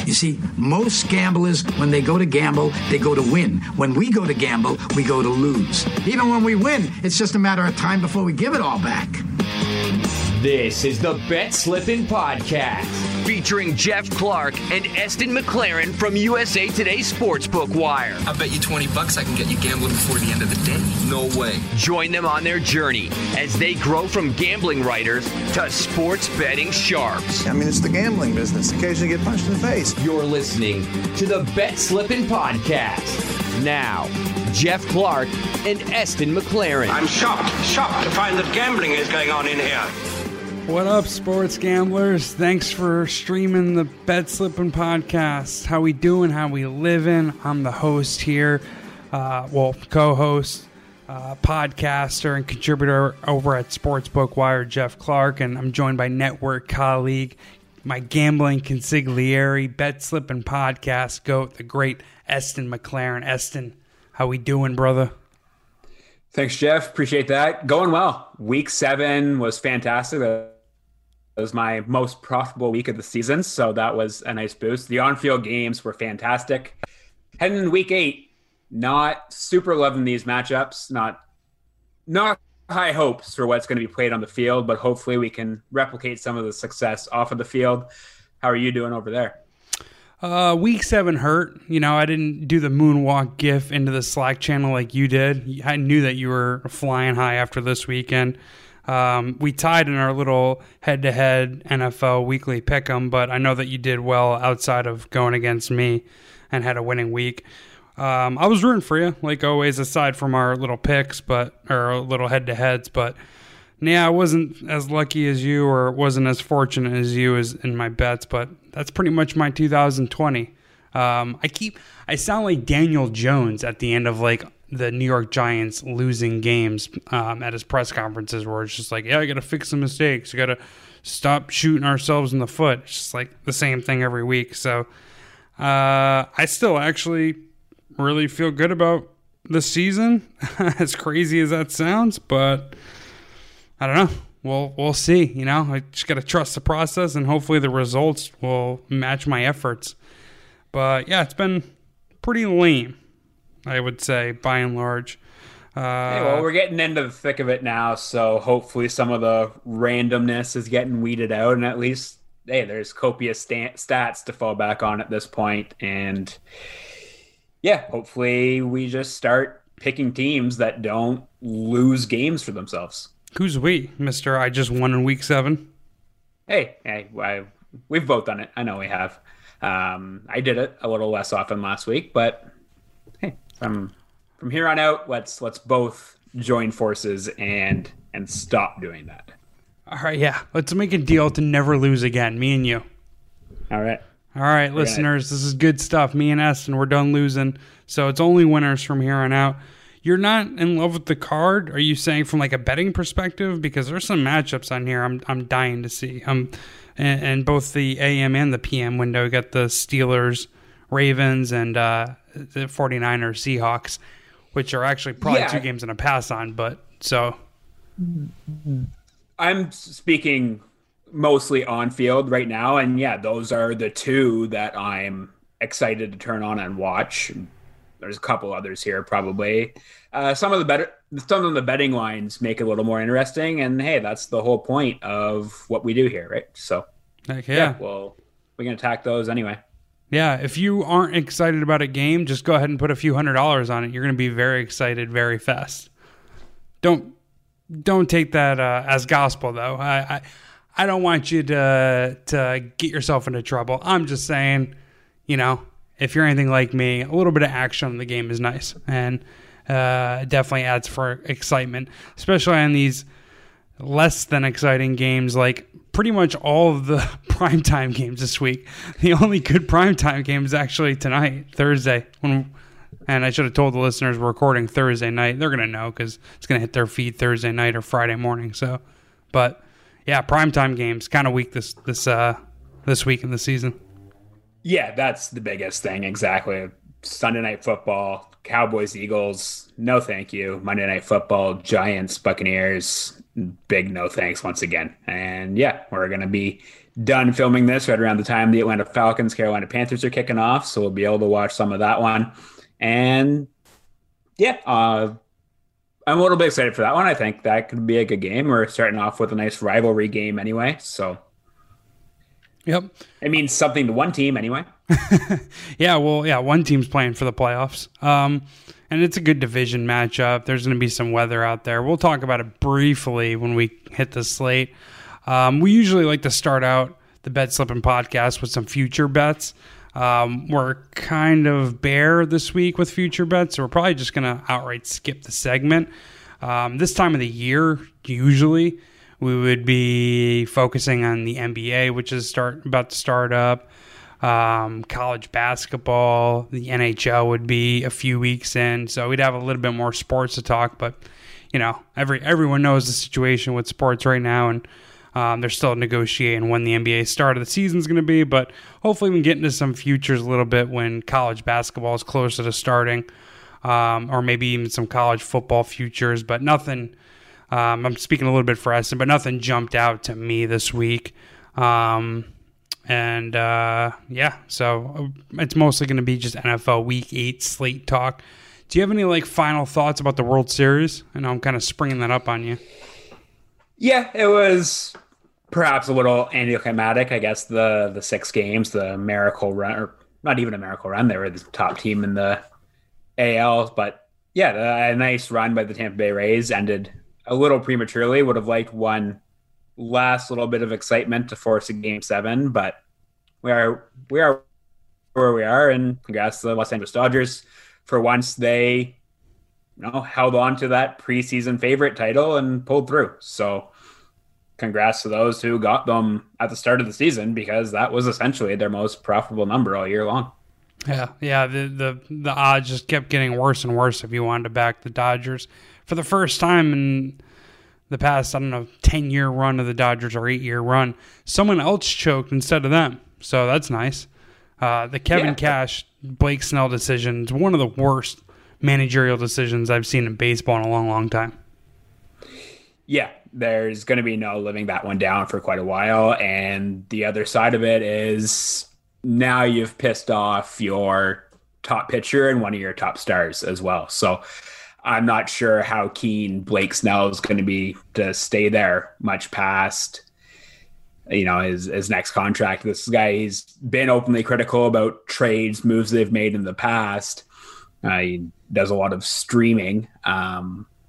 You see, most gamblers, when they go to gamble, they go to win. When we go to gamble, we go to lose. Even when we win, it's just a matter of time before we give it all back. This is the Bet Slippin' Podcast, featuring Jeff Clark and Eston McLaren from USA Today Sportsbook Wire. I bet you $20 I can get you gambling before the end of the day. No way. Join them on their journey as they grow from gambling writers to sports betting sharps. I mean, it's the gambling business. Occasionally get punched in the face. You're listening to the Bet Slippin' Podcast. Now, Jeff Clark and Eston McLaren. I'm shocked to find that gambling is going on in here. What up, sports gamblers? Thanks for streaming the Bet Slippin' Podcast. How we doing? How we living? I'm the host here, co-host, podcaster, and contributor over at Sportsbook Wire, Jeff Clark, and I'm joined by network colleague, my gambling consigliere, Bet Slippin' Podcast GOAT, the great Eston McLaren. Eston, how we doing, brother? Thanks, Jeff. Appreciate that. Going well. Week 7 was fantastic. It was my most profitable week of the season, so that was a nice boost. The on-field games were fantastic. Heading into week 8, not super loving these matchups. Not high hopes for what's going to be played on the field, but hopefully we can replicate some of the success off of the field. How are you doing over there? Week 7 hurt. You know, I didn't do the moonwalk gif into the Slack channel like you did. I knew that you were flying high after this weekend. We tied in our little head-to-head NFL weekly pick'em, but I know that you did well outside of going against me and had a winning week. I was rooting for you, like always, aside from our little picks, or our little head-to-heads, but yeah, I wasn't as lucky as you or wasn't as fortunate as you as in my bets, but that's pretty much my 2020. I sound like Daniel Jones at the end of like the New York Giants losing games at his press conferences where it's just like, yeah, I got to fix some mistakes. We got to stop shooting ourselves in the foot. It's just like the same thing every week. So I still actually really feel good about the season, as crazy as that sounds, but I don't know. We'll see. You know, I just got to trust the process, and hopefully the results will match my efforts. But yeah, it's been pretty lame, I would say, by and large. Hey, well, we're getting into the thick of it now, so hopefully some of the randomness is getting weeded out, and at least, hey, there's copious stats to fall back on at this point. And yeah, hopefully we just start picking teams that don't lose games for themselves. Who's we, Mr. I just won in week 7? Hey, we've both done it. I know we have. I did it a little less often last week, but hey, from here on out, let's both join forces and stop doing that. All right, yeah. Let's make a deal to never lose again, me and you. All right. All right, listeners, this is good stuff. Me and Eston, we're done losing, so it's only winners from here on out. You're not in love with the card? Are you saying from like a betting perspective? Because there's some matchups on here I'm dying to see. And both the AM and the PM window got the Steelers, Ravens, and the 49ers, Seahawks, which are actually probably 2 games in a pass on. But so I'm speaking mostly on field right now, and yeah, those are the 2 that I'm excited to turn on and watch. There's a couple others here probably. Some of the betting lines make it a little more interesting, and hey, that's the whole point of what we do here, right? So, yeah, well, we can attack those anyway. Yeah, if you aren't excited about a game, just go ahead and put a few $100s on it. You're going to be very excited very fast. Don't take that as gospel, though. I don't want you to get yourself into trouble. I'm just saying, you know, if you're anything like me, a little bit of action in the game is nice, and it definitely adds for excitement, especially on these less than exciting games, like pretty much all of the primetime games this week. The only good primetime game is actually tonight, Thursday, and I should have told the listeners we're recording Thursday night. They're going to know because it's going to hit their feed Thursday night or Friday morning. So, but yeah, primetime games, kind of weak this week in the season. Yeah, that's the biggest thing. Exactly. Sunday Night Football, Cowboys, Eagles, no thank you. Monday Night Football, Giants, Buccaneers, big no thanks once again. And yeah, we're going to be done filming this right around the time the Atlanta Falcons, Carolina Panthers are kicking off. So we'll be able to watch some of that one. And yeah, I'm a little bit excited for that one. I think that could be a good game. We're starting off with a nice rivalry game anyway. So yep. It means something to one team anyway. Yeah, well, yeah, one team's playing for the playoffs. And it's a good division matchup. There's going to be some weather out there. We'll talk about it briefly when we hit the slate. We usually like to start out the Bet Slippin' podcast with some future bets. We're kind of bare this week with future bets, so we're probably just going to outright skip the segment. This time of the year, usually, we would be focusing on the NBA, which is about to start up. College basketball, the NHL would be a few weeks in, so we'd have a little bit more sports to talk. But you know, everyone knows the situation with sports right now, and they're still negotiating when the NBA start of the season is going to be. But hopefully, we can get into some futures a little bit when college basketball is closer to starting, or maybe even some college football futures. But nothing. I'm speaking a little bit for Essen, but nothing jumped out to me this week. Yeah, so it's mostly going to be just NFL Week 8 slate talk. Do you have any final thoughts about the World Series? I know I'm kind of springing that up on you. Yeah, it was perhaps a little anticlimactic. I guess the 6 games, the miracle run, or not even a miracle run. They were the top team in the AL, but yeah, a nice run by the Tampa Bay Rays ended a little prematurely. Would have liked one last little bit of excitement to force a Game 7, but we are where we are, and congrats to the Los Angeles Dodgers. For once, they held on to that preseason favorite title and pulled through. So congrats to those who got them at the start of the season, because that was essentially their most profitable number all year long. Yeah. The odds just kept getting worse and worse if you wanted to back the Dodgers. For the first time in the past, 10-year run of the Dodgers or 8-year run, someone else choked instead of them. So that's nice. The Kevin Cash, Blake Snell decision is one of the worst managerial decisions I've seen in baseball in a long, long time. Yeah, there's going to be no living that one down for quite a while. And the other side of it is now you've pissed off your top pitcher and one of your top stars as well. So I'm not sure how keen Blake Snell is going to be to stay there much past, his next contract. This guy, he's been openly critical about trades, moves they've made in the past. He does a lot of streaming. I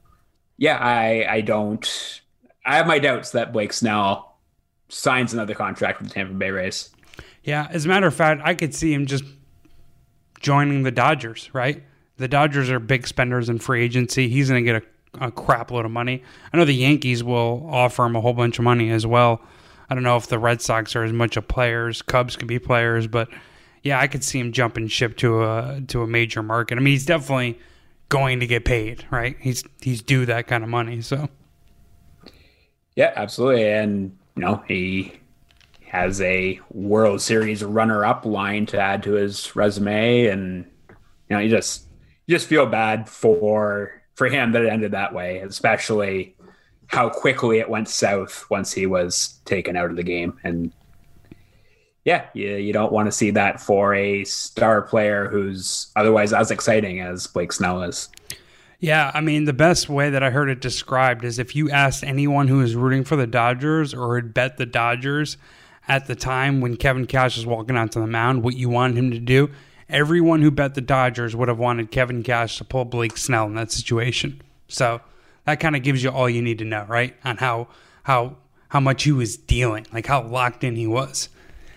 have my doubts that Blake Snell signs another contract with the Tampa Bay Rays. Yeah, as a matter of fact, I could see him just joining the Dodgers, right? The Dodgers are big spenders in free agency. He's going to get a crap load of money. I know the Yankees will offer him a whole bunch of money as well. I don't know if the Red Sox are as much of players. Cubs could be players, but yeah, I could see him jumping ship to a major market. I mean, he's definitely going to get paid, right? He's due that kind of money. So yeah, absolutely. And he has a World Series runner-up line to add to his resume, and you just feel bad for him that it ended that way, especially how quickly it went south once he was taken out of the game. And yeah, you don't want to see that for a star player who's otherwise as exciting as Blake Snell is. Yeah, I mean, the best way that I heard it described is if you asked anyone who was rooting for the Dodgers or had bet the Dodgers at the time when Kevin Cash was walking onto the mound what you wanted him to do, everyone who bet the Dodgers would have wanted Kevin Cash to pull Blake Snell in that situation. So that kind of gives you all you need to know, right? On how much he was dealing, how locked in he was.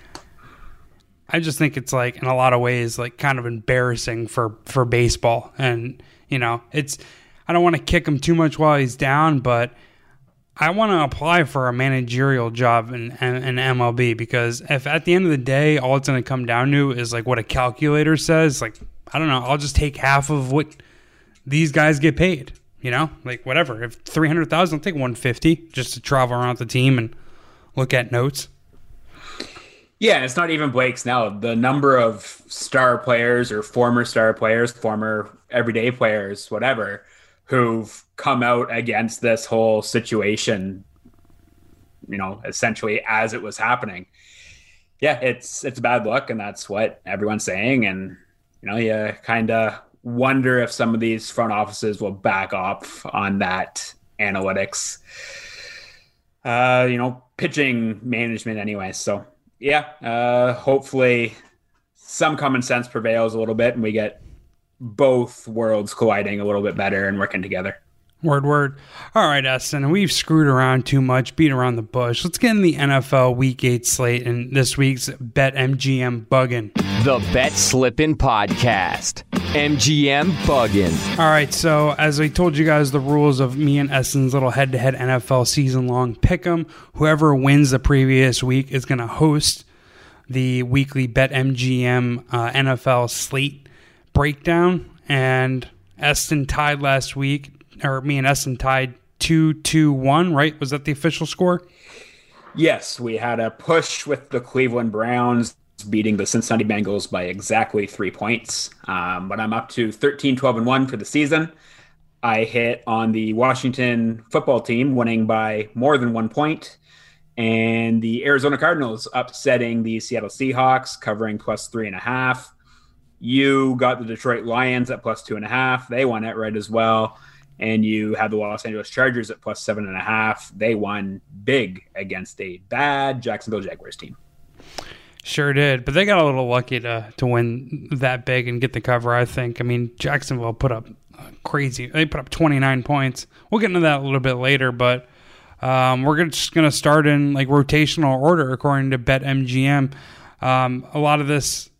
I just think it's in a lot of ways kind of embarrassing for baseball. And, I don't want to kick him too much while he's down, but I want to apply for a managerial job in MLB, because if at the end of the day, all it's going to come down to is what a calculator says, I don't know, I'll just take half of what these guys get paid, whatever. If 300,000, I'll take 150 just to travel around the team and look at notes. Yeah, and it's not even Blake Snell. The number of star players or former star players, former everyday players, whatever, who've come out against this whole situation essentially as it was happening. Yeah, it's a bad look, and that's what everyone's saying. And, you kind of wonder if some of these front offices will back off on that analytics, pitching management anyway. So, yeah, hopefully some common sense prevails a little bit and we get both worlds colliding a little bit better and working together. Word. All right, Eston, we've screwed around too much, beat around the bush. Let's get in the NFL Week 8 slate and this week's BetMGM Buggin'. The Bet Slippin' Podcast. MGM Buggin'. All right, so as I told you guys, the rules of me and Eston's little head-to-head NFL season-long pick'em. Whoever wins the previous week is going to host the weekly BetMGM NFL slate breakdown. And Eston tied last week. Or me and Eston tied 2-2-1, right? Was that the official score? Yes, we had a push with the Cleveland Browns beating the Cincinnati Bengals by exactly 3 points. But I'm up to 13-12-1 for the season. I hit on the Washington football team winning by more than 1 point, and the Arizona Cardinals upsetting the Seattle Seahawks, covering +3.5. You got the Detroit Lions at +2.5. They won outright as well. And you had the Los Angeles Chargers at +7.5. They won big against a bad Jacksonville Jaguars team. Sure did, but they got a little lucky to win that big and get the cover, I think. I mean, Jacksonville put up crazy. They put up 29 points. We'll get into that a little bit later, but we're just going to start in like rotational order according to BetMGM. A lot of this...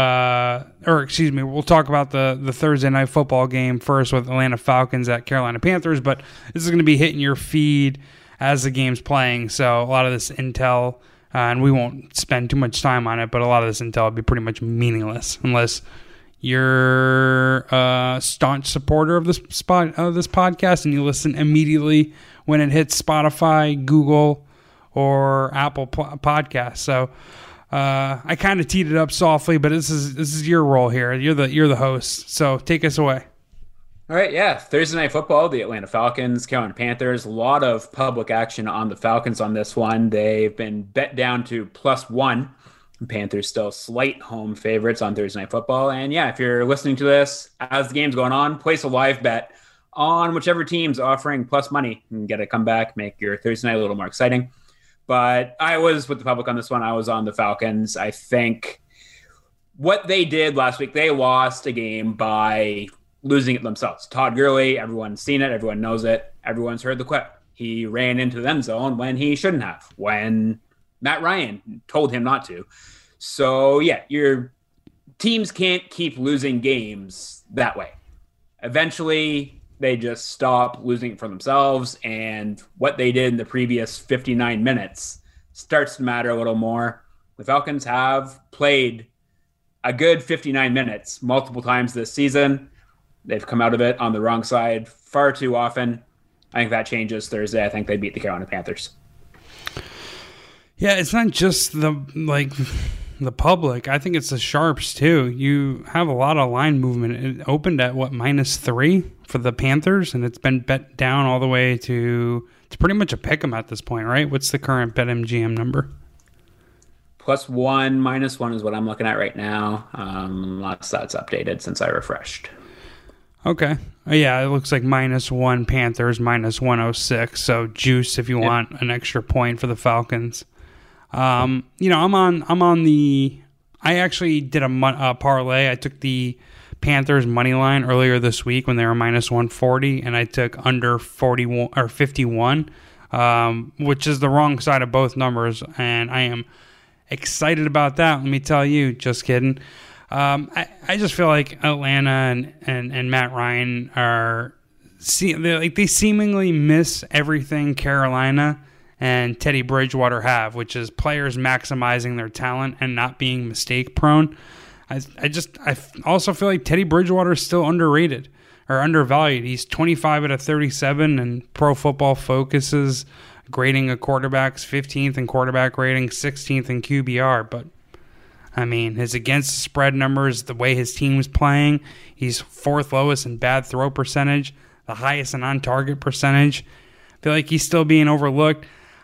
we'll talk about the Thursday night football game first with Atlanta Falcons at Carolina Panthers, but this is going to be hitting your feed as the game's playing. So a lot of this intel, and we won't spend too much time on it, but a lot of this intel will be pretty much meaningless unless you're a staunch supporter of this podcast and you listen immediately when it hits Spotify, Google, or Apple Podcasts. So I kind of teed it up softly, but this is your role here. You're the host, so take us away. All right, yeah. Thursday night football, the Atlanta Falcons, Carolina Panthers. A lot of public action on the Falcons on this one. They've been bet down to +1. Panthers still slight home favorites on Thursday night football. And yeah, if you're listening to this as the game's going on, place a live bet on whichever team's offering plus money and get a comeback, make your Thursday night a little more exciting. But I was with the public on this one. I was on the Falcons. I think what they did last week, they lost a game by losing it themselves. Todd Gurley, everyone's seen it. Everyone knows it. Everyone's heard the clip. He ran into the end zone when he shouldn't have, when Matt Ryan told him not to. So, yeah, your teams can't keep losing games that way. Eventually, they just stop losing for themselves, and what they did in the previous 59 minutes starts to matter a little more. The Falcons have played a good 59 minutes multiple times this season. They've come out of it on the wrong side far too often. I think that changes Thursday. I think they beat the Carolina Panthers. Yeah, it's not just the public. I think it's the sharps too. You have a lot of line movement. It opened at -3 for the Panthers, and it's been bet down all the way to it's pretty much a pick 'em at this point, right? What's the current BetMGM number? +1, -1 is what I'm looking at right now. Unless that's updated since I refreshed. Okay. Yeah, it looks like -1 Panthers, -106. So juice if you want an extra point for the Falcons. I'm on the. I actually did a parlay. I took the Panthers money line earlier this week when they were -140, and I took under 41 or 51, which is the wrong side of both numbers, and I am excited about that. Let me tell you. Just kidding. I just feel like Atlanta and Matt Ryan are they seemingly miss everything Carolina and Teddy Bridgewater have, which is players maximizing their talent and not being mistake prone. I also feel like Teddy Bridgewater is still underrated or undervalued. He's 25 out of 37, and Pro Football Focus's grading of quarterbacks 15th in quarterback rating, 16th in QBR. But I mean, his against the spread numbers, the way his team is playing, he's 4th lowest in bad throw percentage, the highest in on target percentage. I feel like he's still being overlooked.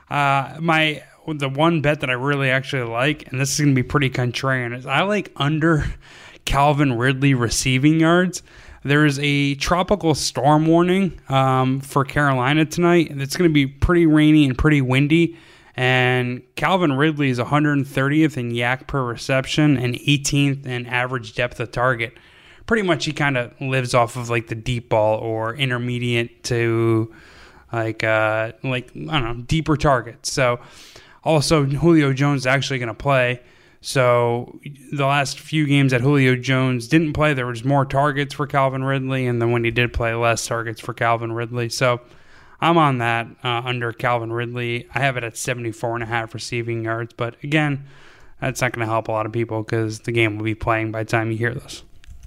The one bet that I really actually like, and this is going to be pretty contrarian, is I like under Calvin Ridley receiving yards. There is a tropical storm warning for Carolina tonight, and it's going to be pretty rainy and pretty windy. And Calvin Ridley is 130th in yak per reception and 18th in average depth of target. Pretty much he kind of lives off of like the deep ball or intermediate to like I don't know, deeper targets. So also Julio Jones is actually going to play. So the last few games that Julio Jones didn't play, there was more targets for Calvin Ridley, and then when he did play, less targets for Calvin Ridley. So I'm on that under Calvin Ridley. I have it at 74.5 receiving yards, but again, that's not going to help a lot of people because the game will be playing by the time you hear this.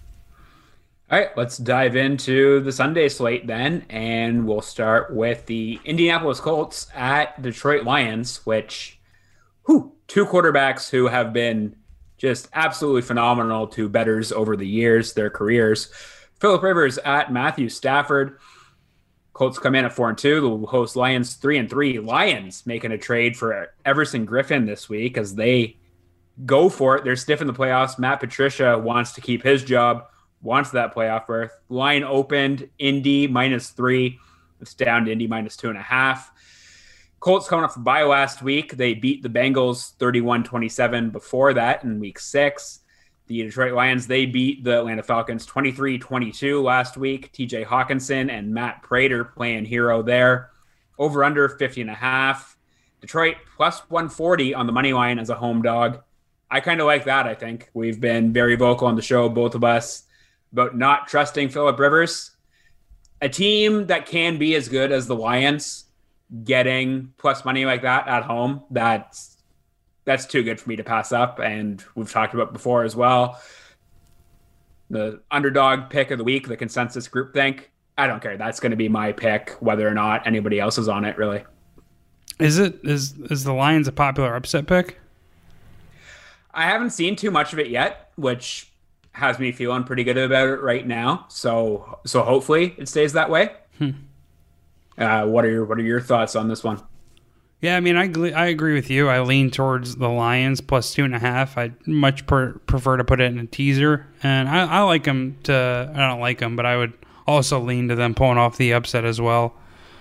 All right, let's dive into the Sunday slate then, and we'll start with the Indianapolis Colts at Detroit Lions, which, two quarterbacks who have been just absolutely phenomenal to bettors over the years, their careers. Phillip Rivers at Matthew Stafford. Colts come in at 4-2. They'll host Lions 3-3. Lions making a trade for Everson Griffin this week as they go for it. They're stiff in the playoffs. Matt Patricia wants to keep his job, wants that playoff berth. Line opened Indy -3. It's down to Indy -2.5. Colts coming off a bye last week. They beat the Bengals 31-27 before that in week 6. The Detroit Lions, they beat the Atlanta Falcons 23-22 last week. TJ Hawkinson and Matt Prater playing hero there. Over under 50.5. Detroit plus 140 on the money line as a home dog. I kind of like that, I think. We've been very vocal on the show, both of us, about not trusting Phillip Rivers. A team that can be as good as the Lions getting plus money like that at home, that's too good for me to pass up. And we've talked about before as well. The underdog pick of the week, the consensus groupthink, I don't care. That's going to be my pick, whether or not anybody else is on it, really. Is the Lions a popular upset pick? I haven't seen too much of it yet, which has me feeling pretty good about it right now. So hopefully it stays that way. What are your thoughts on this one? Yeah, I mean, I agree with you. I lean towards the Lions plus 2.5. I'd much prefer to put it in a teaser, and I like them to. I don't like them, but I would also lean to them pulling off the upset as well.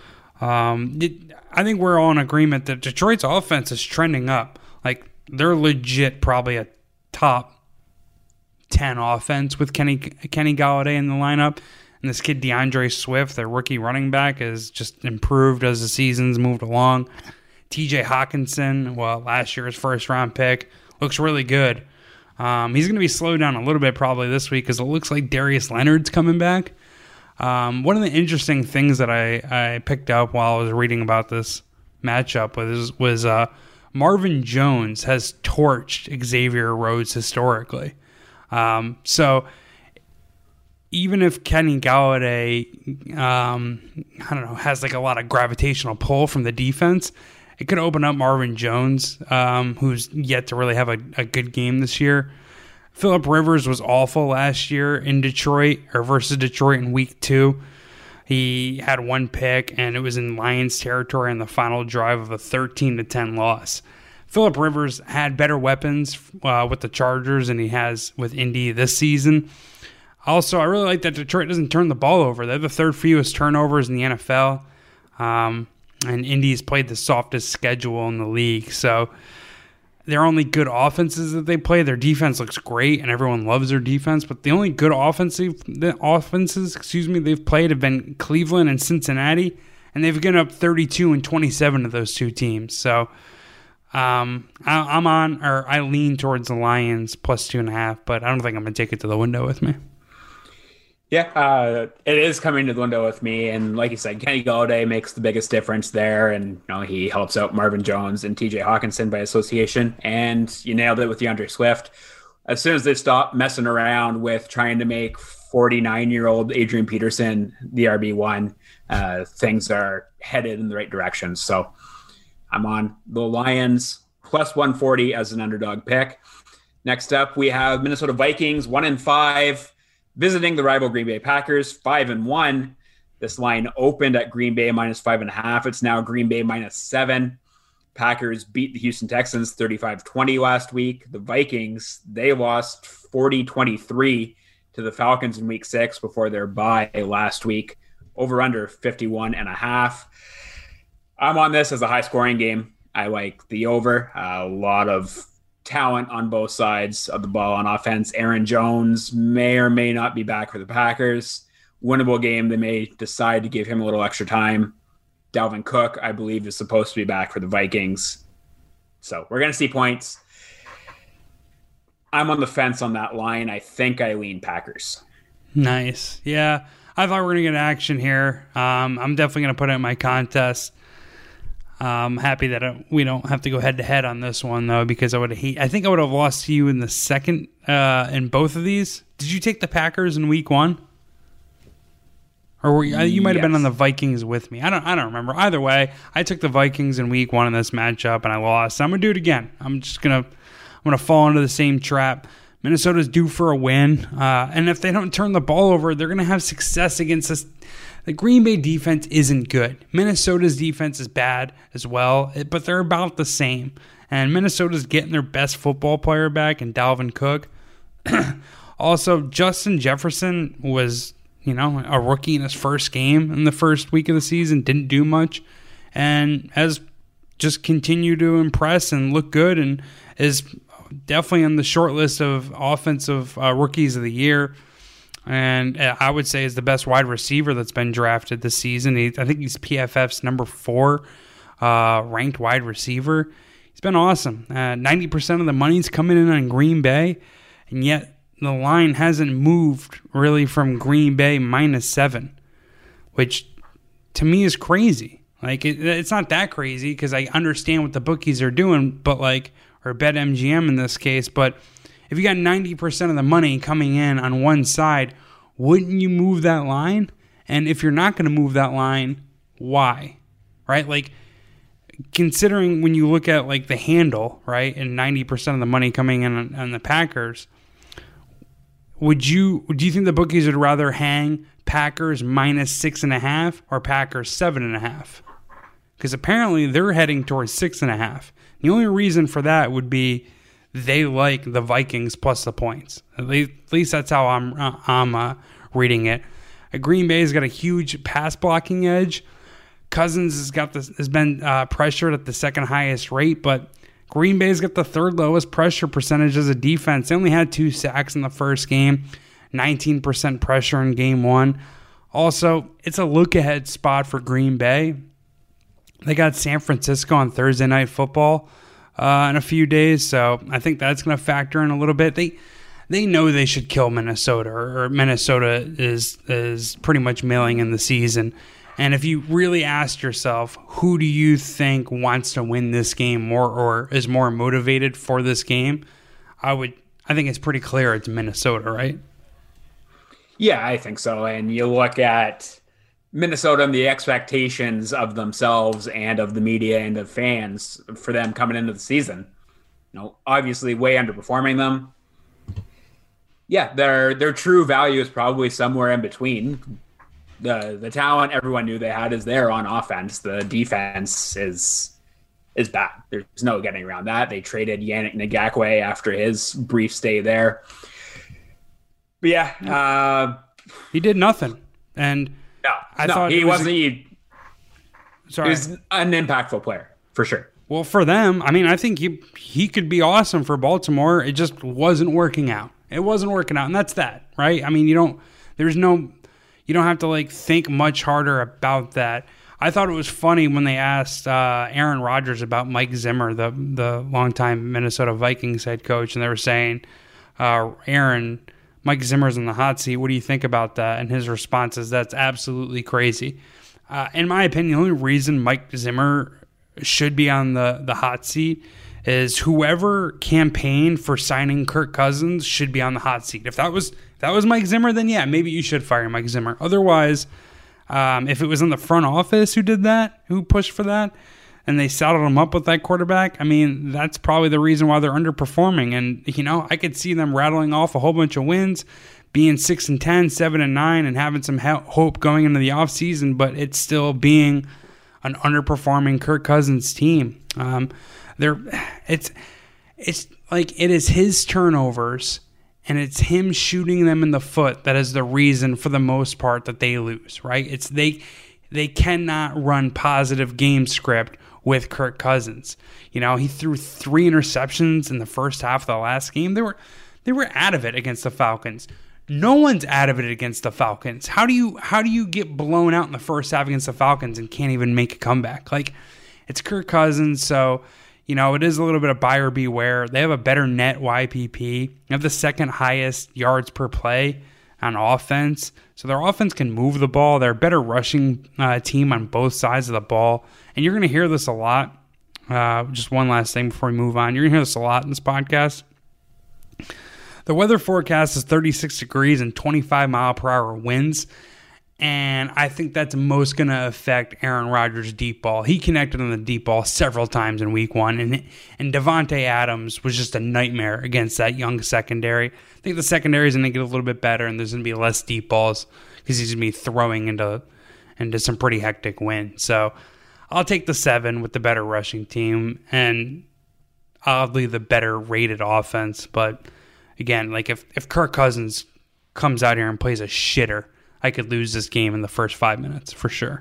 I think we're all in agreement that Detroit's offense is trending up. Like they're legit, probably a top 10 offense with Kenny Golladay in the lineup. And this kid DeAndre Swift, their rookie running back, has just improved as the season's moved along. TJ Hawkinson, last year's first-round pick, looks really good. He's going to be slowed down a little bit probably this week because it looks like Darius Leonard's coming back. One of the interesting things that I picked up while I was reading about this matchup was Marvin Jones has torched Xavier Rhodes historically. So even if Kenny Golladay, has like a lot of gravitational pull from the defense, it could open up Marvin Jones, who's yet to really have a good game this year. Phillip Rivers was awful last year in Detroit or versus Detroit in week 2. He had one pick, and it was in Lions territory on the final drive of a 13-10 loss. Phillip Rivers had better weapons with the Chargers than he has with Indy this season. Also, I really like that Detroit doesn't turn the ball over. They're the third fewest turnovers in the NFL. And Indy's played the softest schedule in the league. So they're only good offenses that they play. Their defense looks great, and everyone loves their defense. But the only good offenses they've played have been Cleveland and Cincinnati. And they've given up 32 and 27 to those two teams. So I lean towards the Lions plus 2.5, but I don't think I'm going to take it to the window with me. Yeah, it is coming to the window with me, and like you said, Kenny Golladay makes the biggest difference there, and he helps out Marvin Jones and TJ Hawkinson by association, and you nailed it with DeAndre Swift. As soon as they stop messing around with trying to make 49-year-old Adrian Peterson the RB1, things are headed in the right direction. So I'm on the Lions plus 140 as an underdog pick. Next up, we have Minnesota Vikings 1-5. Visiting the rival Green Bay Packers, 5-1. This line opened at Green Bay -5.5. It's now Green Bay -7. Packers beat the Houston Texans 35-20 last week. The Vikings, they lost 40-23 to the Falcons in week 6 before their bye last week. Over under 51.5. I'm on this as a high scoring game. I like the over. A lot of talent on both sides of the ball on offense. Aaron Jones may or may not be back for the Packers. Winnable game. They may decide to give him a little extra time. Dalvin Cook, I believe, is supposed to be back for the Vikings. So we're going to see points. I'm on the fence on that line. I think I lean Packers. Nice. Yeah, I thought we were going to get action here. I'm definitely going to put it in my contest. I'm happy that we don't have to go head-to-head on this one, though, because I think I would have lost to you in the second in both of these. Did you take the Packers in week 1? Or you might have been on the Vikings with me. I don't remember. Either way, I took the Vikings in week 1 in this matchup, and I lost. I'm going to do it again. I'm going to fall into the same trap. Minnesota's due for a win, and if they don't turn the ball over, they're going to have success against us. The Green Bay defense isn't good. Minnesota's defense is bad as well, but they're about the same. And Minnesota's getting their best football player back in Dalvin Cook. Also, Justin Jefferson was, a rookie in his first game in the first week of the season, didn't do much, and has just continued to impress and look good, and is definitely on the short list of offensive rookies of the year. And I would say is the best wide receiver that's been drafted this season. I think he's PFF's number 4 ranked wide receiver. He's been awesome. 90% of the money's coming in on Green Bay, and yet the line hasn't moved really from Green Bay -7, which to me is crazy. Like it's not that crazy because I understand what the bookies are doing, but or BetMGM in this case, but if you got 90% of the money coming in on one side, wouldn't you move that line? And if you're not going to move that line, why? Right? Considering when you look at the handle, right, and 90% of the money coming in on the Packers, do you think the bookies would rather hang Packers -6.5 or Packers 7.5? Because apparently they're heading towards 6.5. The only reason for that would be they like the Vikings plus the points. At least that's how I'm reading it. Green Bay's got a huge pass blocking edge. Cousins has been pressured at the second highest rate, but Green Bay's got the third lowest pressure percentage as a defense. They only had 2 sacks in the first game, 19% pressure in game 1. Also, it's a look-ahead spot for Green Bay. They got San Francisco on Thursday Night Football in a few days, so I think that's going to factor in a little bit. They know they should kill Minnesota, or Minnesota is pretty much mailing in the season. And if you really asked yourself, who do you think wants to win this game more or is more motivated for this game, I think it's pretty clear it's Minnesota, right? Yeah, I think so. And you look at Minnesota and the expectations of themselves and of the media and of fans for them coming into the season. Obviously way underperforming them. Yeah, their true value is probably somewhere in between. The talent everyone knew they had is there on offense. The defense is bad. There's no getting around that. They traded Yannick Ngakoue after his brief stay there. But yeah, he did nothing. And I thought he wasn't. He was an impactful player for sure. Well, for them, I think he could be awesome for Baltimore. It just wasn't working out. It wasn't working out, and that's that, right? You don't have to think much harder about that. I thought it was funny when they asked Aaron Rodgers about Mike Zimmer, the longtime Minnesota Vikings head coach, and they were saying, Aaron, Mike Zimmer's in the hot seat. What do you think about that? And his response is, that's absolutely crazy. In my opinion, the only reason Mike Zimmer should be on the hot seat is whoever campaigned for signing Kirk Cousins should be on the hot seat. If that was Mike Zimmer, then yeah, maybe you should fire Mike Zimmer. Otherwise, if it was in the front office who did that, who pushed for that, and they saddled him up with that quarterback, that's probably the reason why they're underperforming. And, I could see them rattling off a whole bunch of wins, being 6-10, 7-9, and having some hope going into the offseason, but it's still being an underperforming Kirk Cousins team. It's like it is his turnovers and it's him shooting them in the foot that is the reason for the most part that they lose, right? It's they cannot run positive game script with Kirk Cousins. You know, he threw 3 interceptions in the first half of the last game. They were out of it against the Falcons. No one's out of it against the Falcons. How do you get blown out in the first half against the Falcons and can't even make a comeback? Like, it's Kirk Cousins, so you know, it is a little bit of buyer beware. They have a better net YPP. They have the second highest yards per play on offense. So their offense can move the ball. They're a better rushing team on both sides of the ball. And you're going to hear this a lot. Just one last thing before we move on. You're going to hear this a lot in this podcast. The weather forecast is 36 degrees and 25 mile per hour winds. And I think that's most going to affect Aaron Rodgers' deep ball. He connected on the deep ball several times in week 1. And Devontae Adams was just a nightmare against that young secondary. I think the secondary is going to get a little bit better, and there's going to be less deep balls because he's going to be throwing into some pretty hectic wins. So I'll take the 7 with the better rushing team and oddly the better rated offense. But again, like if Kirk Cousins comes out here and plays a shitter, I could lose this game in the first 5 minutes for sure.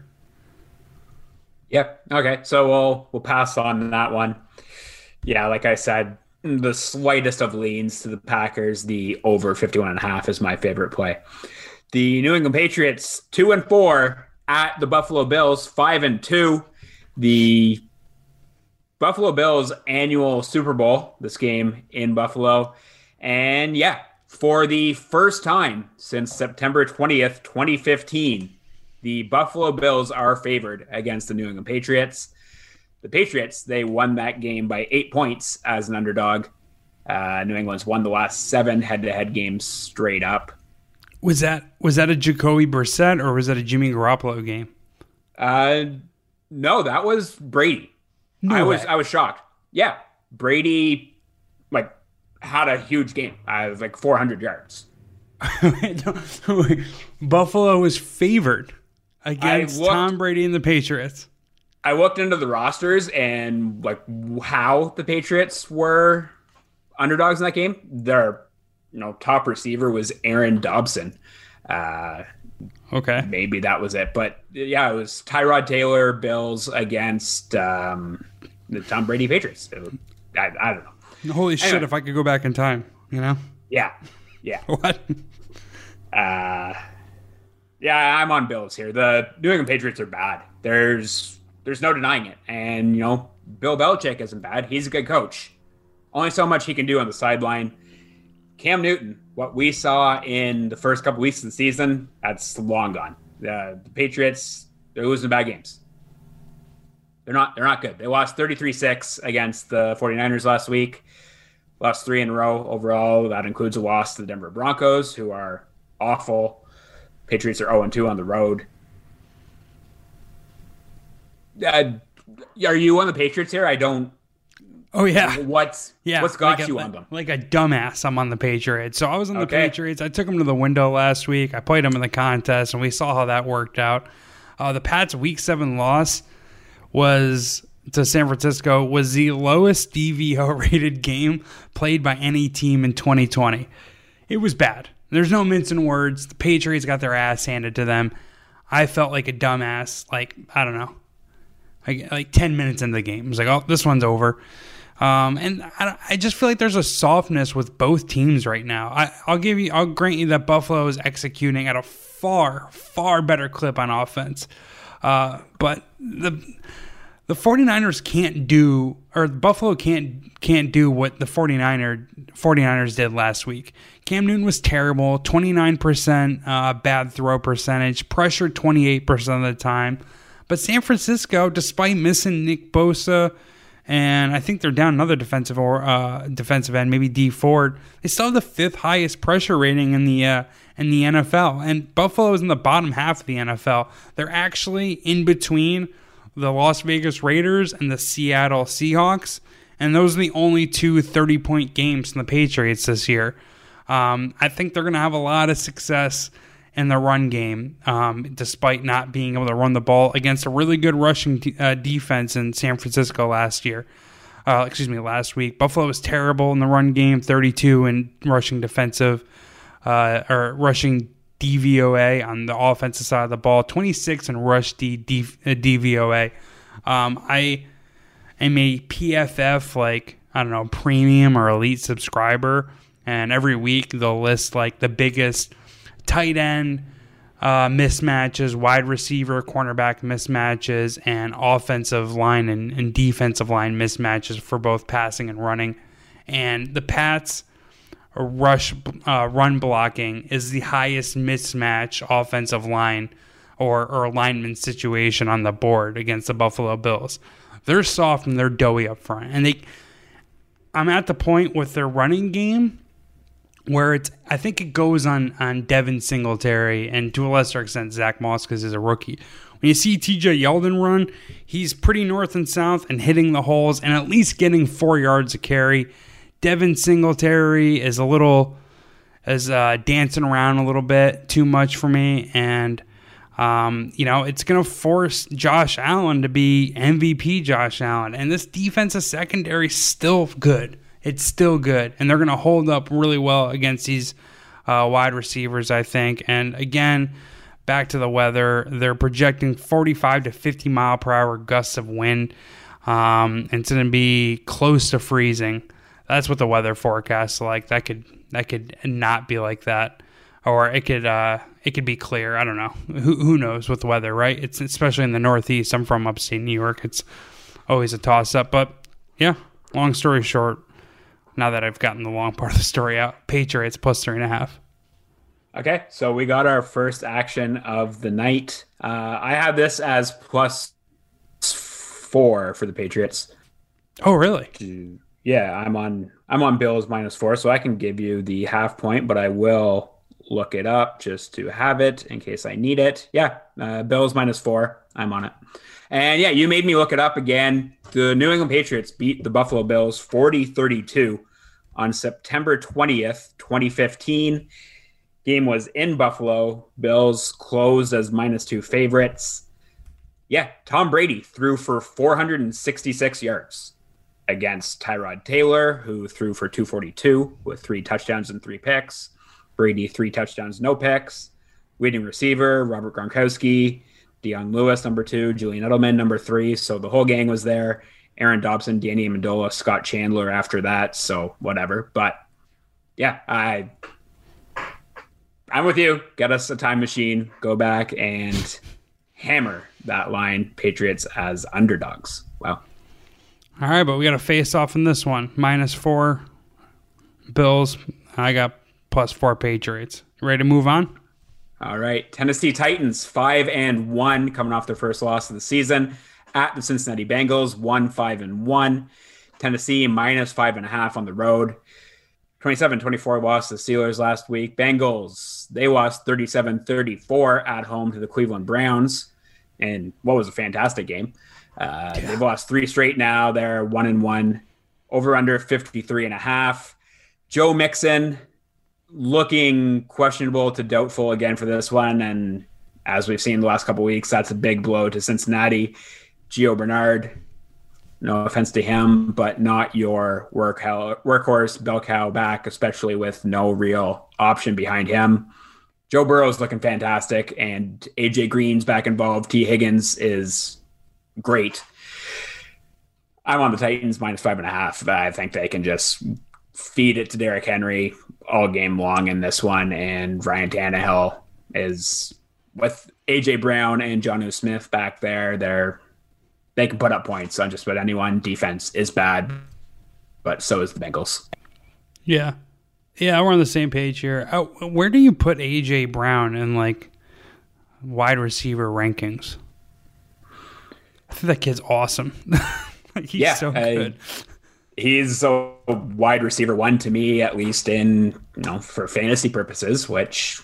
Yep. Okay. So we'll pass on that one. Yeah, like I said, the slightest of leans to the Packers. The over 51.5 is my favorite play. The New England Patriots 2-4 at the Buffalo Bills 5-2. The Buffalo Bills annual Super Bowl. This game in Buffalo, and yeah. For the first time since September 20th, 2015, the Buffalo Bills are favored against the New England Patriots. The Patriots, they won that game by 8 points as an underdog. New England's won the last 7 head-to-head games straight up. Was that a Jacoby Brissett or was that a Jimmy Garoppolo game? No, that was Brady. I was shocked. Yeah, Brady, had a huge game. I was 400 yards. Buffalo was favored against Tom Brady and the Patriots. I looked into the rosters and how the Patriots were underdogs in that game. Their top receiver was Aaron Dobson. Okay, maybe that was it, but yeah, it was Tyrod Taylor Bills against the Tom Brady Patriots. I don't know. Holy shit, if I could go back in time, you know? Yeah. What? Yeah, I'm on Bills here. The New England Patriots are bad. There's no denying it. And, Bill Belichick isn't bad. He's a good coach. Only so much he can do on the sideline. Cam Newton, what we saw in the first couple weeks of the season, that's long gone. The Patriots, they're losing bad games. They're not good. They lost 33-6 against the 49ers last week. Lost 3 in a row overall. That includes a loss to the Denver Broncos, who are awful. Patriots are 0-2 on the road. Are you on the Patriots here? I don't. Oh, yeah. What's got you on them? Like a dumbass, I'm on the Patriots. So I was on the Patriots. I took them to the window last week. I played them in the contest, and we saw how that worked out. The Pats' Week 7 loss was to San Francisco was the lowest DVO rated game played by any team in 2020. It was bad. There's no mincing words. The Patriots got their ass handed to them. I felt like a dumbass, I don't know, like 10 minutes into the game. I was like, oh, this one's over. And I just feel like there's a softness with both teams right now. I'll grant you that Buffalo is executing at a far, far better clip on offense. But the 49ers can't do, or Buffalo can't do what the 49ers did last week. Cam Newton was terrible, 29% bad throw percentage, pressured 28% of the time. But San Francisco, despite missing Nick Bosa, and I think they're down another defensive end, maybe D Ford, they still have the 5th highest pressure rating in the NFL. And Buffalo is in the bottom half of the NFL. They're actually in between the Las Vegas Raiders and the Seattle Seahawks, and those are the only 2 30-point games from the Patriots this year. I think they're going to have a lot of success in the run game, despite not being able to run the ball against a really good rushing defense in San Francisco last week. Buffalo was terrible in the run game, 32 in rushing defensive, or rushing DVOA on the offensive side of the ball, 26 in rush DVOA. I am a PFF, premium or elite subscriber, and every week they'll list like the biggest tight end mismatches, wide receiver, cornerback mismatches, and offensive line and defensive line mismatches for both passing and running. And the Pats' run blocking is the highest mismatch offensive line or alignment situation on the board against the Buffalo Bills. They're soft and they're doughy up front. And I'm at the point with their running game where I think it goes on Devin Singletary and to a lesser extent Zach Moss because he's a rookie. When you see TJ Yeldon run, he's pretty north and south and hitting the holes and at least getting 4 yards a carry. Devin Singletary is dancing around a little bit too much for me, and it's going to force Josh Allen to be MVP Josh Allen. And this defensive secondary is still good. It's still good. And they're going to hold up really well against these wide receivers, I think. And again, back to the weather, they're projecting 45 to 50 mile per hour gusts of wind. And it's going to be close to freezing. That's what the weather forecast is like. That could not be like that. Or it could be clear. I don't know. Who knows with the weather, right? It's especially in the Northeast. I'm from upstate New York. It's always a toss-up. But, yeah, long story short, now that I've gotten the long part of the story out, Patriots plus 3.5. Okay, so we got our first action of the night. I have this as plus 4 for the Patriots. Oh, really? Yeah, I'm on Bills -4, so I can give you the half point, but I will look it up just to have it in case I need it. Yeah, Bills -4. I'm on it. And yeah, you made me look it up again. The New England Patriots beat the Buffalo Bills 40-32 on September 20th, 2015. Game was in Buffalo. Bills closed as -2 favorites. Yeah, Tom Brady threw for 466 yards against Tyrod Taylor, who threw for 242 with 3 touchdowns and 3 picks. Brady, 3 touchdowns, no picks. Leading receiver, Robert Gronkowski, Deion Lewis, number 2, Julian Edelman, number 3. So the whole gang was there. Aaron Dobson, Danny Amendola, Scott Chandler after that. So whatever. But yeah, I'm with you. Get us a time machine. Go back and hammer that line. Patriots as underdogs. Wow. All right, but we got to face off in this one. -4 Bills. I got +4 Patriots. Ready to move on? All right. Tennessee Titans 5-1 coming off their first loss of the season at the Cincinnati Bengals 1-5-1. Tennessee -5.5 on the road. 27-24 loss to the Steelers last week. Bengals, they lost 37-34 at home to the Cleveland Browns. And what was a fantastic game. They've lost 3 straight now. They're 1-1. Over under 53.5. Joe Mixon looking questionable to doubtful again for this one. And as we've seen the last couple of weeks, that's a big blow to Cincinnati. Gio Bernard, no offense to him, but not your workhorse bell cow back, especially with no real option behind him. Joe Burrow's looking fantastic, and AJ Green's back involved. T. Higgins is great. I'm on the Titans -5.5. I think they can just feed it to Derrick Henry all game long in this one. And Ryan Tannehill is with AJ Brown and Jonnu Smith back there. They can put up points on just about anyone. Defense is bad, but so is the Bengals. Yeah. Yeah, we're on the same page here. Where do you put AJ Brown in like wide receiver rankings? I think that kid's awesome. He's so good. He's a wide receiver 1 to me, at least for fantasy purposes, which,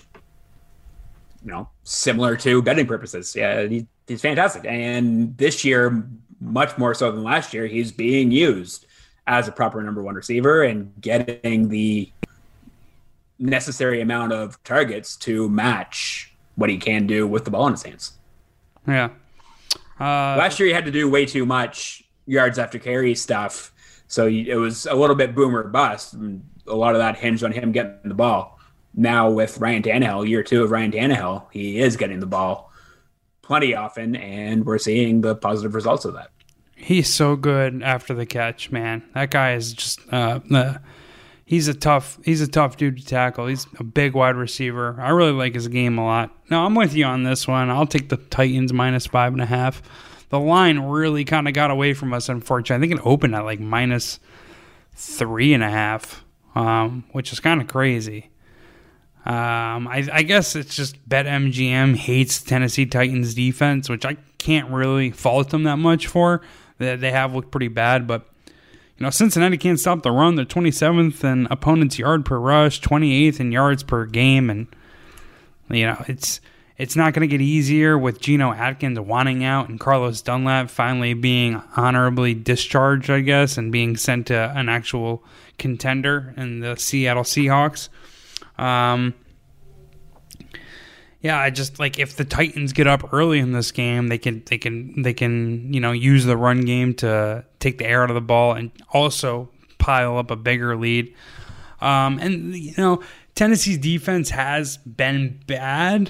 similar to betting purposes. Yeah, he's fantastic. And this year, much more so than last year, he's being used as a proper number 1 receiver and getting the necessary amount of targets to match what he can do with the ball in his hands. Yeah. Last year he had to do way too much yards after carry stuff, so it was a little bit boom or bust. A lot of that hinged on him getting the ball. Now with Ryan Tannehill, year 2 of Ryan Tannehill, he is getting the ball plenty often, and we're seeing the positive results of that. He's so good after the catch, man. That guy is just he's a tough dude to tackle. He's a big wide receiver. I really like his game a lot. No, I'm with you on this one. I'll take the Titans minus 5.5. The line really kind of got away from us, unfortunately. I think it opened at like minus 3.5, which is kind of crazy. I guess it's just BetMGM hates Tennessee Titans defense, which I can't really fault them that much for. They have looked pretty bad, but Cincinnati can't stop the run. They're 27th in opponents' yard per rush, 28th in yards per game, and it's not going to get easier with Geno Atkins wanting out and Carlos Dunlap finally being honorably discharged, I guess, and being sent to an actual contender in the Seattle Seahawks. Yeah, I just like if the Titans get up early in this game, they can use the run game to take the air out of the ball and also pile up a bigger lead. Tennessee's defense has been bad.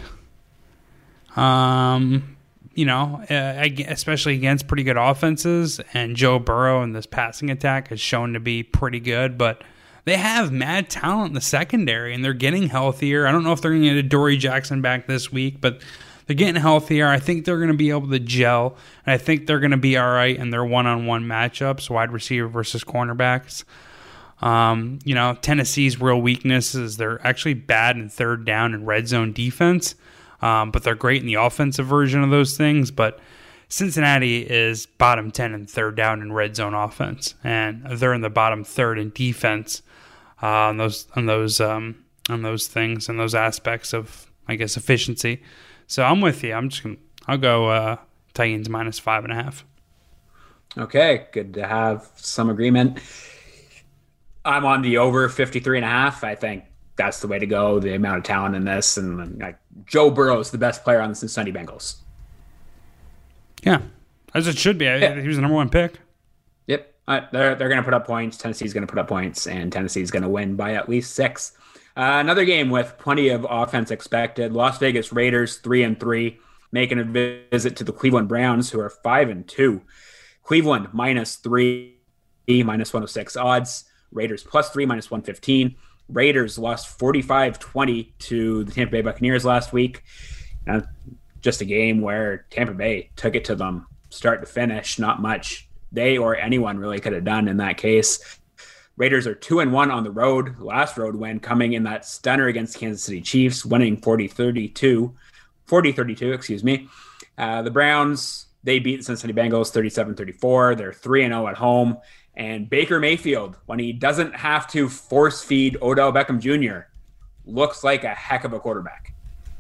Especially against pretty good offenses, and Joe Burrow and this passing attack has shown to be pretty good, but they have mad talent in the secondary, and they're getting healthier. I don't know if they're going to get Adoree Jackson back this week, but they're getting healthier. I think they're going to be able to gel, and I think they're going to be all right in their one-on-one matchups, wide receiver versus cornerbacks. Tennessee's real weakness is they're actually bad in third down and red zone defense, but they're great in the offensive version of those things. But Cincinnati is bottom 10 in third down and red zone offense, and they're in the bottom third in defense on those things and those aspects of, I guess, efficiency. So I'm with you. I'll go Titans minus 5.5. Okay, good to have some agreement. I'm on the over 53.5. I think that's the way to go. The amount of talent in this, and Joe Burrow is the best player on the Cincinnati Bengals. Yeah, as it should be. He was the number 1 pick. Yep. They're going to put up points. Tennessee's going to put up points, and Tennessee's going to win by at least 6. Another game with plenty of offense expected. Las Vegas Raiders 3-3, making a visit to the Cleveland Browns, who are 5-2. Cleveland -3, -106 odds. Raiders +3, -115. Raiders lost 45-20 to the Tampa Bay Buccaneers last week. Just a game where Tampa Bay took it to them start to finish. Not much they or anyone really could have done in that case. Raiders are 2-1 on the road. Last road win coming in that stunner against Kansas City Chiefs, winning 40-32, excuse me. The Browns, they beat the Cincinnati Bengals 37-34. They're 3-0 at home. And Baker Mayfield, when he doesn't have to force feed Odell Beckham Jr., looks like a heck of a quarterback.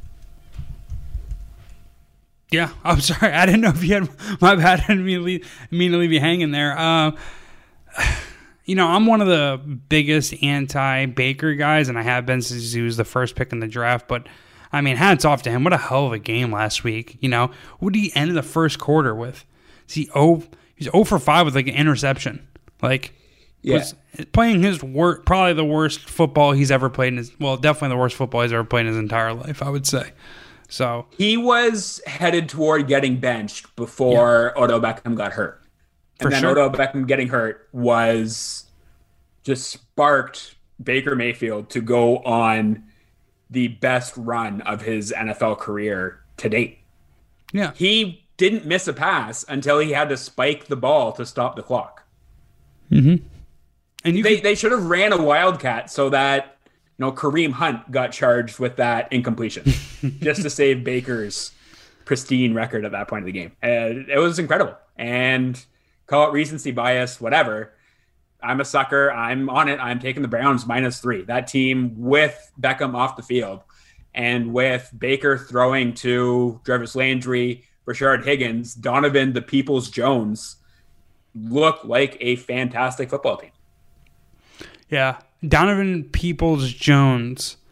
Yeah, I'm sorry. I didn't know if you had my bad. I didn't mean to leave you hanging there. I'm one of the biggest anti-Baker guys, and I have been since he was the first pick in the draft. But, hats off to him. What a hell of a game last week. What did he end the first quarter with? He's 0 for 5 with, an interception. Was playing his probably the worst football he's ever played definitely the worst football he's ever played in his entire life, I would say. So he was headed toward getting benched before Odell Beckham got hurt. And then Odell Beckham getting hurt was just sparked Baker Mayfield to go on the best run of his NFL career to date. Yeah. He didn't miss a pass until he had to spike the ball to stop the clock. Mm-hmm. And they should have ran a wildcat so that Kareem Hunt got charged with that incompletion just to save Baker's pristine record at that point of the game. It was incredible. And call it recency bias, whatever. I'm a sucker. I'm on it. I'm taking the Browns -3. That team with Beckham off the field and with Baker throwing to Jarvis Landry, Rashard Higgins, Donovan the Peoples Jones look like a fantastic football team. Yeah. Donovan Peoples-Jones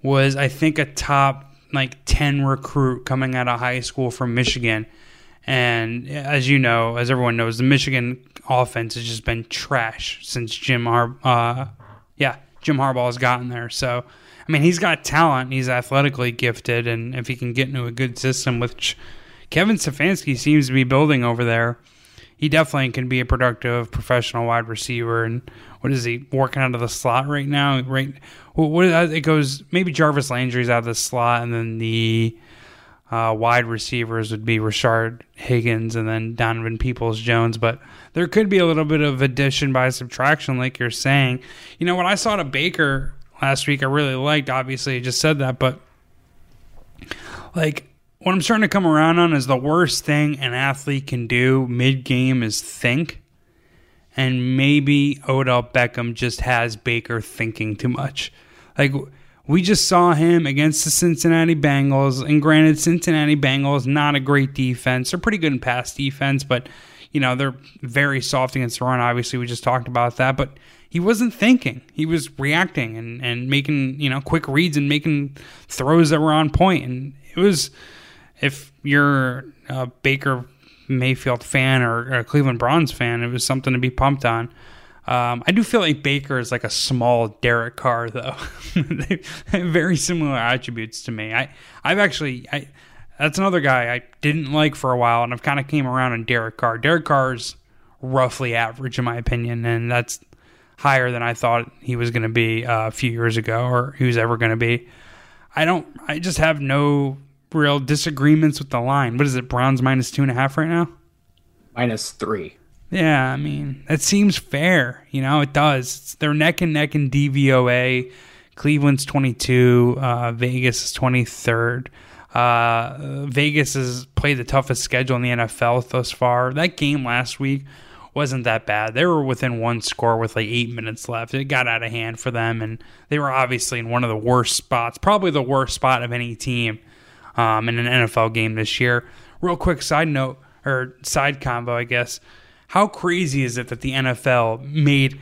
was, I think, a top 10 recruit coming out of high school from Michigan. And as you know, as everyone knows, the Michigan offense has just been trash since Jim Harbaugh has gotten there. So, I mean, he's got talent. He's athletically gifted. And if he can get into a good system, which Kevin Stefanski seems to be building over there, he definitely can be a productive professional wide receiver. And what is he working out of the slot right now? Right, it goes maybe Jarvis Landry's out of the slot, and then the wide receivers would be Rashard Higgins and then Donovan Peoples-Jones. But there could be a little bit of addition by subtraction, like you're saying. You know, when I saw to Baker last week, I really liked. Obviously, I just said that, but what I'm starting to come around on is the worst thing an athlete can do mid-game is think. And maybe Odell Beckham just has Baker thinking too much. We just saw him against the Cincinnati Bengals. And granted, Cincinnati Bengals, not a great defense. They're pretty good in pass defense, but, they're very soft against the run. Obviously, we just talked about that. But he wasn't thinking. He was reacting and making, quick reads and making throws that were on point. And it was... If you're a Baker Mayfield fan or a Cleveland Browns fan, it was something to be pumped on. I do feel like Baker is like a small Derek Carr, though. They have very similar attributes to me. That's another guy I didn't like for a while, and I've kind of came around on Derek Carr. Derek Carr's roughly average, in my opinion, and that's higher than I thought he was going to be a few years ago, or he was ever going to be. I just have no real disagreements with the line. What is it? Browns -2.5 right now? -3. Yeah, I mean, that seems fair. It does. They're neck and neck in DVOA. Cleveland's 22. Vegas is 23rd. Vegas has played the toughest schedule in the NFL thus far. That game last week wasn't that bad. They were within one score with 8 minutes left. It got out of hand for them, and they were obviously in one of the worst spots, probably the worst spot of any team in an NFL game this year. Real quick side note, or side combo, I guess. How crazy is it that the NFL made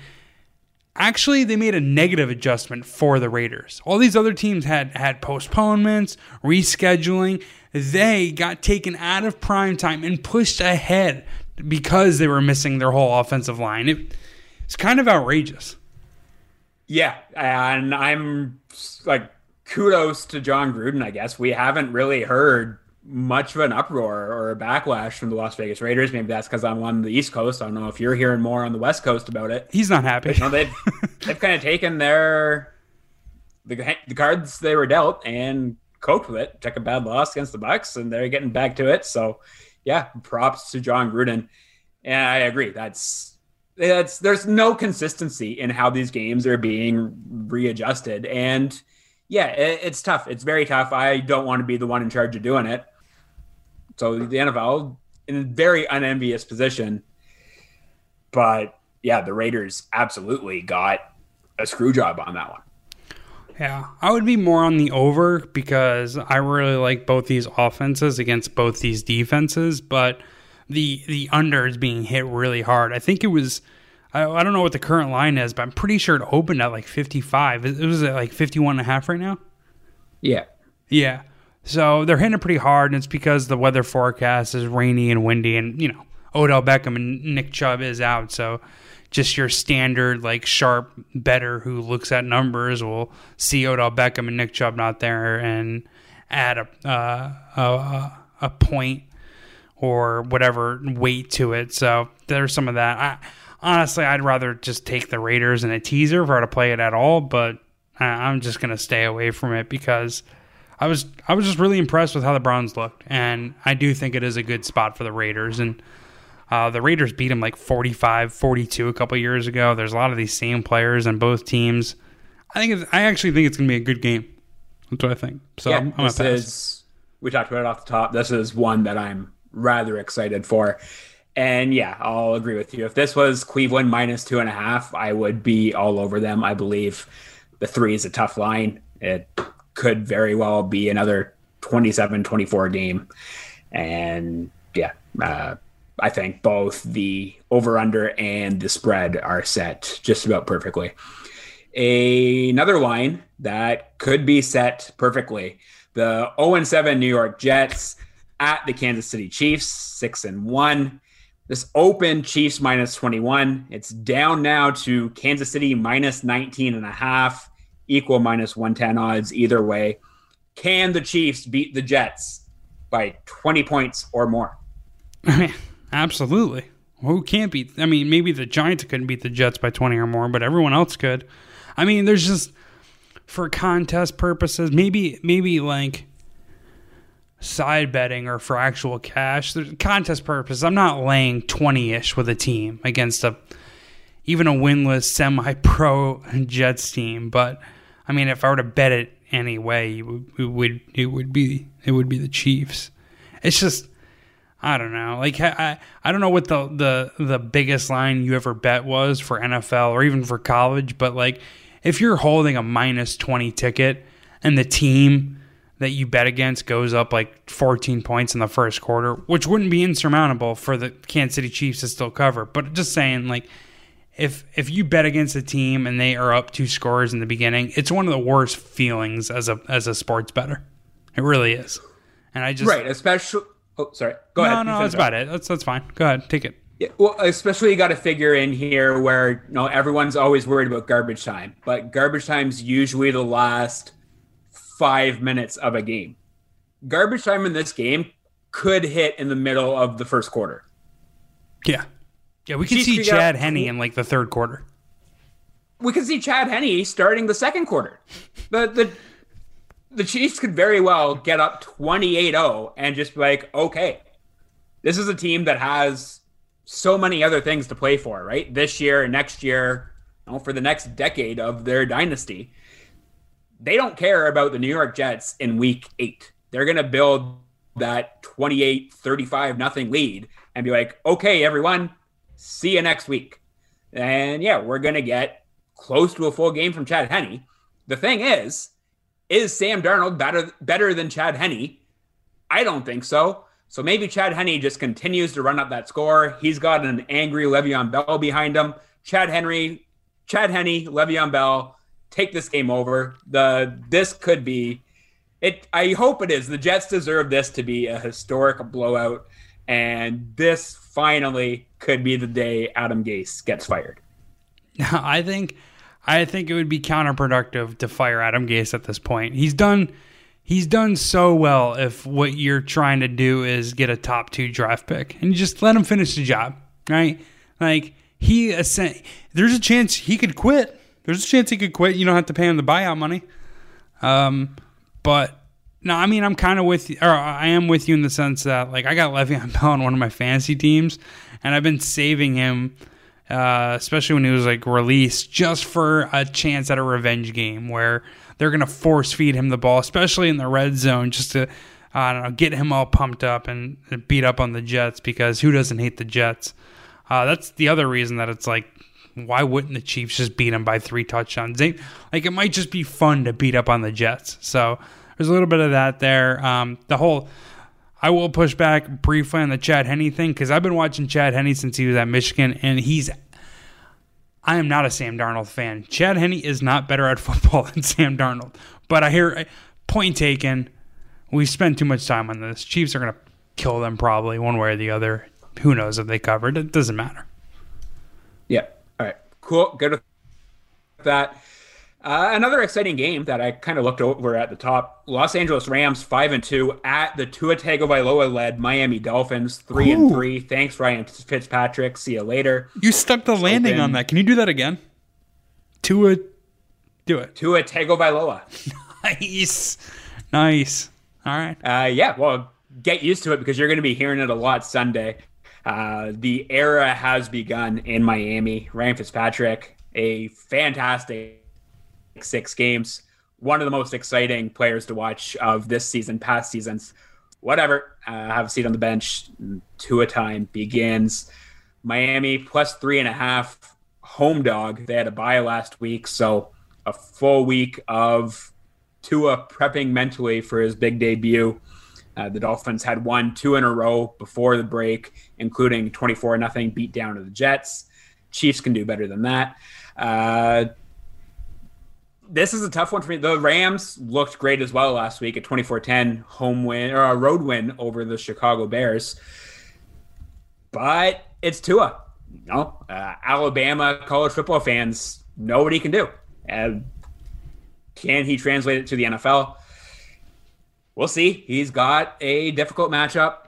a negative adjustment for the Raiders? All these other teams had postponements, rescheduling. They got taken out of prime time and pushed ahead because they were missing their whole offensive line. It's kind of outrageous. Yeah, and I'm kudos to John Gruden, I guess. We haven't really heard much of an uproar or a backlash from the Las Vegas Raiders. Maybe that's because I'm on the East Coast. I don't know if you're hearing more on the West Coast about it. He's not happy. But, they've kind of taken the cards they were dealt and coped with it. Took a bad loss against the Bucs, and they're getting back to it. So, yeah, props to John Gruden. And I agree. There's no consistency in how these games are being readjusted. And yeah, it's tough. It's very tough. I don't want to be the one in charge of doing it. So the NFL in a very unenvious position. But yeah, the Raiders absolutely got a screw job on that one. Yeah, I would be more on the over because I really like both these offenses against both these defenses, but the under is being hit really hard. I think it was, I don't know what the current line is, but I'm pretty sure it opened at 55. It was at 51.5 right now? Yeah. Yeah. So they're hitting it pretty hard, and it's because the weather forecast is rainy and windy, and, Odell Beckham and Nick Chubb is out, so just your standard, sharp bettor who looks at numbers will see Odell Beckham and Nick Chubb not there and add a point or whatever weight to it. So there's some of that. Honestly, I'd rather just take the Raiders in a teaser if I were to play it at all, but I'm just going to stay away from it because I was just really impressed with how the Browns looked, and I do think it is a good spot for the Raiders. And the Raiders beat them 45-42 a couple years ago. There's a lot of these same players on both teams. I actually think it's going to be a good game. That's what I think. So yeah, I'm going to pass. We talked about it off the top. This is one that I'm rather excited for. And yeah, I'll agree with you. If this was Cleveland -2.5, I would be all over them. I believe the 3 is a tough line. It could very well be another 27-24 game. And yeah, I think both the over-under and the spread are set just about perfectly. Another line that could be set perfectly. The 0-7 New York Jets at the Kansas City Chiefs, 6-1. This open Chiefs minus 21. It's down now to Kansas City minus 19.5, equal minus 110 odds either way. Can the Chiefs beat the Jets by 20 points or more? Absolutely. Who can't beat? I mean, maybe the Giants couldn't beat the Jets by 20 or more, but everyone else could. I mean, there's just, for contest purposes, maybe like side betting or for actual cash. There's contest purposes. I'm not laying 20-ish with a team against even a winless semi-pro Jets team. But I mean, if I were to bet it anyway, it would be the Chiefs. It's just, I don't know. Like I don't know what the biggest line you ever bet was for NFL or even for college, but like if you're holding a minus 20 ticket and the team that you bet against goes up like 14 points in the first quarter, which wouldn't be insurmountable for the Kansas City Chiefs to still cover, but just saying, like, if you bet against a team and they are up 2 scores in the beginning, it's one of the worst feelings as a sports bettor. It really is. And I just especially. Oh, sorry. Go ahead. No, that's about it. That's fine. Go ahead, take it. Yeah, well, especially you got to figure in here where everyone's always worried about garbage time, but garbage time's usually the last 5 minutes of a game. Garbage time in this game could hit in the middle of the first quarter. Yeah, we could see Chad Henne in like the third quarter. We could see Chad Henne starting the second quarter. The Chiefs could very well get up 28-0 and just be like, okay, this is a team that has so many other things to play for, right? This year and next year, for the next decade of their dynasty. They don't care about the New York Jets in week 8. They're going to build that 28-35 lead and be like, okay, everyone, see you next week. And yeah, we're going to get close to a full game from Chad Henne. The thing is Sam Darnold better than Chad Henne? I don't think so. So maybe Chad Henne just continues to run up that score. He's got an angry Le'Veon Bell behind him. Chad Henne, Le'Veon Bell, take this game over. This could be it. I hope it is. The Jets deserve this to be a historic blowout, and this finally could be the day Adam Gase gets fired. I think it would be counterproductive to fire Adam Gase at this point. He's done so well if what you're trying to do is get a top 2 draft pick, and you just let him finish the job, right? Like there's a chance he could quit. There's a chance he could quit. You don't have to pay him the buyout money. But no, I mean, I'm kind of with you, or I am with you in the sense that, like, I got Le'Veon Bell on one of my fantasy teams, and I've been saving him, especially when he was like released, just for a chance at a revenge game where they're going to force feed him the ball, especially in the red zone, just to, I don't know, get him all pumped up and beat up on the Jets, because who doesn't hate the Jets? That's the other reason that it's like, why wouldn't the Chiefs just beat them by 3 touchdowns? It might just be fun to beat up on the Jets. So there's a little bit of that there. I will push back briefly on the Chad Henne thing, because I've been watching Chad Henne since he was at Michigan, and I am not a Sam Darnold fan. Chad Henne is not better at football than Sam Darnold. But I hear, point taken, we spend too much time on this. Chiefs are going to kill them probably one way or the other. Who knows if they covered? It doesn't matter. Yeah. All right. Cool. Good with that. Another exciting game that I kind of looked over at the top. Los Angeles Rams 5-2 at the Tua Tagovailoa-led Miami Dolphins 3-3. Thanks, Ryan Fitzpatrick. See you later. You stuck the landing on that. Can you do that again? Tua, do it. Tua Tagovailoa. Nice. All right. Yeah. Well, get used to it, because you're going to be hearing it a lot Sunday. The era has begun in Miami. Ryan Fitzpatrick, a fantastic 6 games, one of the most exciting players to watch of this season, past seasons, whatever. Have a seat on the bench. Tua time begins. Miami plus 3.5 home dog. They had a bye last week, so a full week of Tua prepping mentally for his big debut. The Dolphins had won 2 in a row before the break, including 24-0 beat down to the Jets. Chiefs can do better than that. this is a tough one for me. The Rams looked great as well last week, a 24-10 home win or a road win over the Chicago Bears. But it's Tua. Alabama college football fans know what he can do. Can he translate it to the NFL? We'll see. He's got a difficult matchup.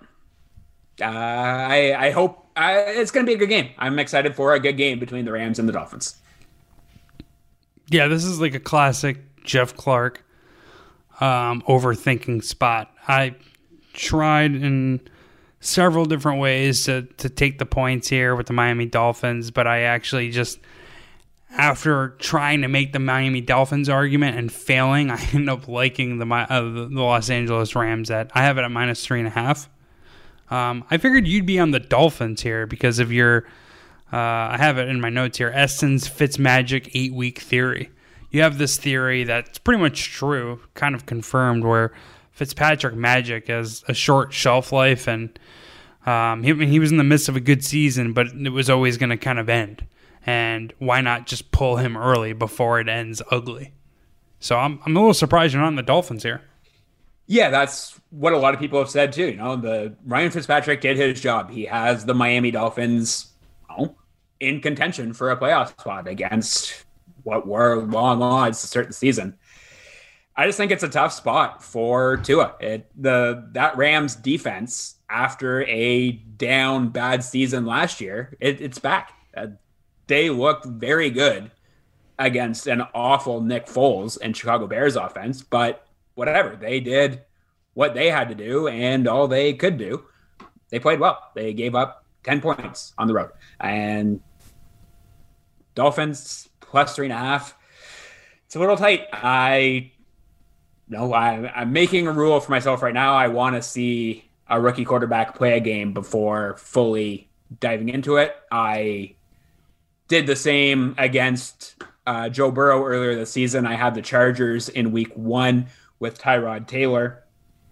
I hope it's going to be a good game. I'm excited for a good game between the Rams and the Dolphins. Yeah, this is like a classic Jeff Clark overthinking spot. I tried in several different ways to take the points here with the Miami Dolphins, but I actually just, after trying to make the Miami Dolphins argument and failing, I end up liking the Los Angeles Rams. I have it at -3.5. I figured you'd be on the Dolphins here because of your, I have it in my notes here, Eston's Fitzmagic 8-week theory. You have this theory that's pretty much true, kind of confirmed, where Fitzpatrick Magic has a short shelf life, and he was in the midst of a good season, but it was always going to kind of end. And why not just pull him early before it ends ugly? So I'm a little surprised you're not on the Dolphins here. Yeah, that's what a lot of people have said too. The Ryan Fitzpatrick did his job. He has the Miami Dolphins in contention for a playoff spot against what were long odds to start the season. I just think it's a tough spot for Tua. That Rams defense, after a down bad season last year, it's back. They looked very good against an awful Nick Foles and Chicago Bears offense, but whatever. They did what they had to do and all they could do. They played well. They gave up 10 points on the road. And Dolphins +3.5. It's a little tight. I'm making a rule for myself right now. I want to see a rookie quarterback play a game before fully diving into it. I did the same against Joe Burrow earlier this season. I had the Chargers in week 1 with Tyrod Taylor.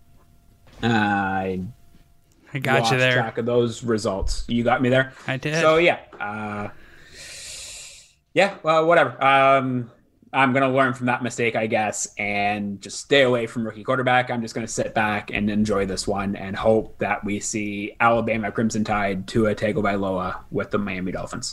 I got you there. Track of those results. You got me there. I did. So well, whatever. I'm going to learn from that mistake, I guess, and just stay away from rookie quarterback. I'm just going to sit back and enjoy this one and hope that we see Alabama Crimson Tide Tua Tagovailoa with the Miami Dolphins.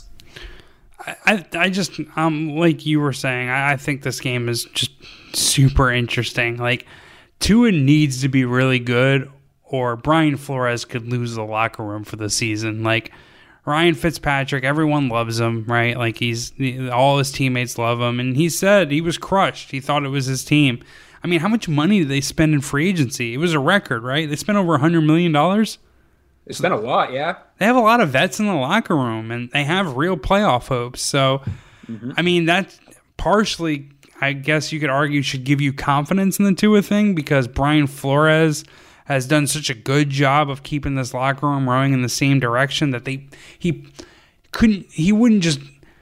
I just, like you were saying, I think this game is just super interesting. Like, Tua needs to be really good, or Brian Flores could lose the locker room for the season. Like, Ryan Fitzpatrick, everyone loves him, right? Like, all his teammates love him, and he said he was crushed. He thought it was his team. I mean, how much money did they spend in free agency? It was a record, right? They spent over $100 million. They spent a lot, yeah. They have a lot of vets in the locker room, and they have real playoff hopes. So, I mean, that's partially, I guess you could argue, should give you confidence in the Tua thing, because Brian Flores has done such a good job of keeping this locker room rowing in the same direction that he wouldn't just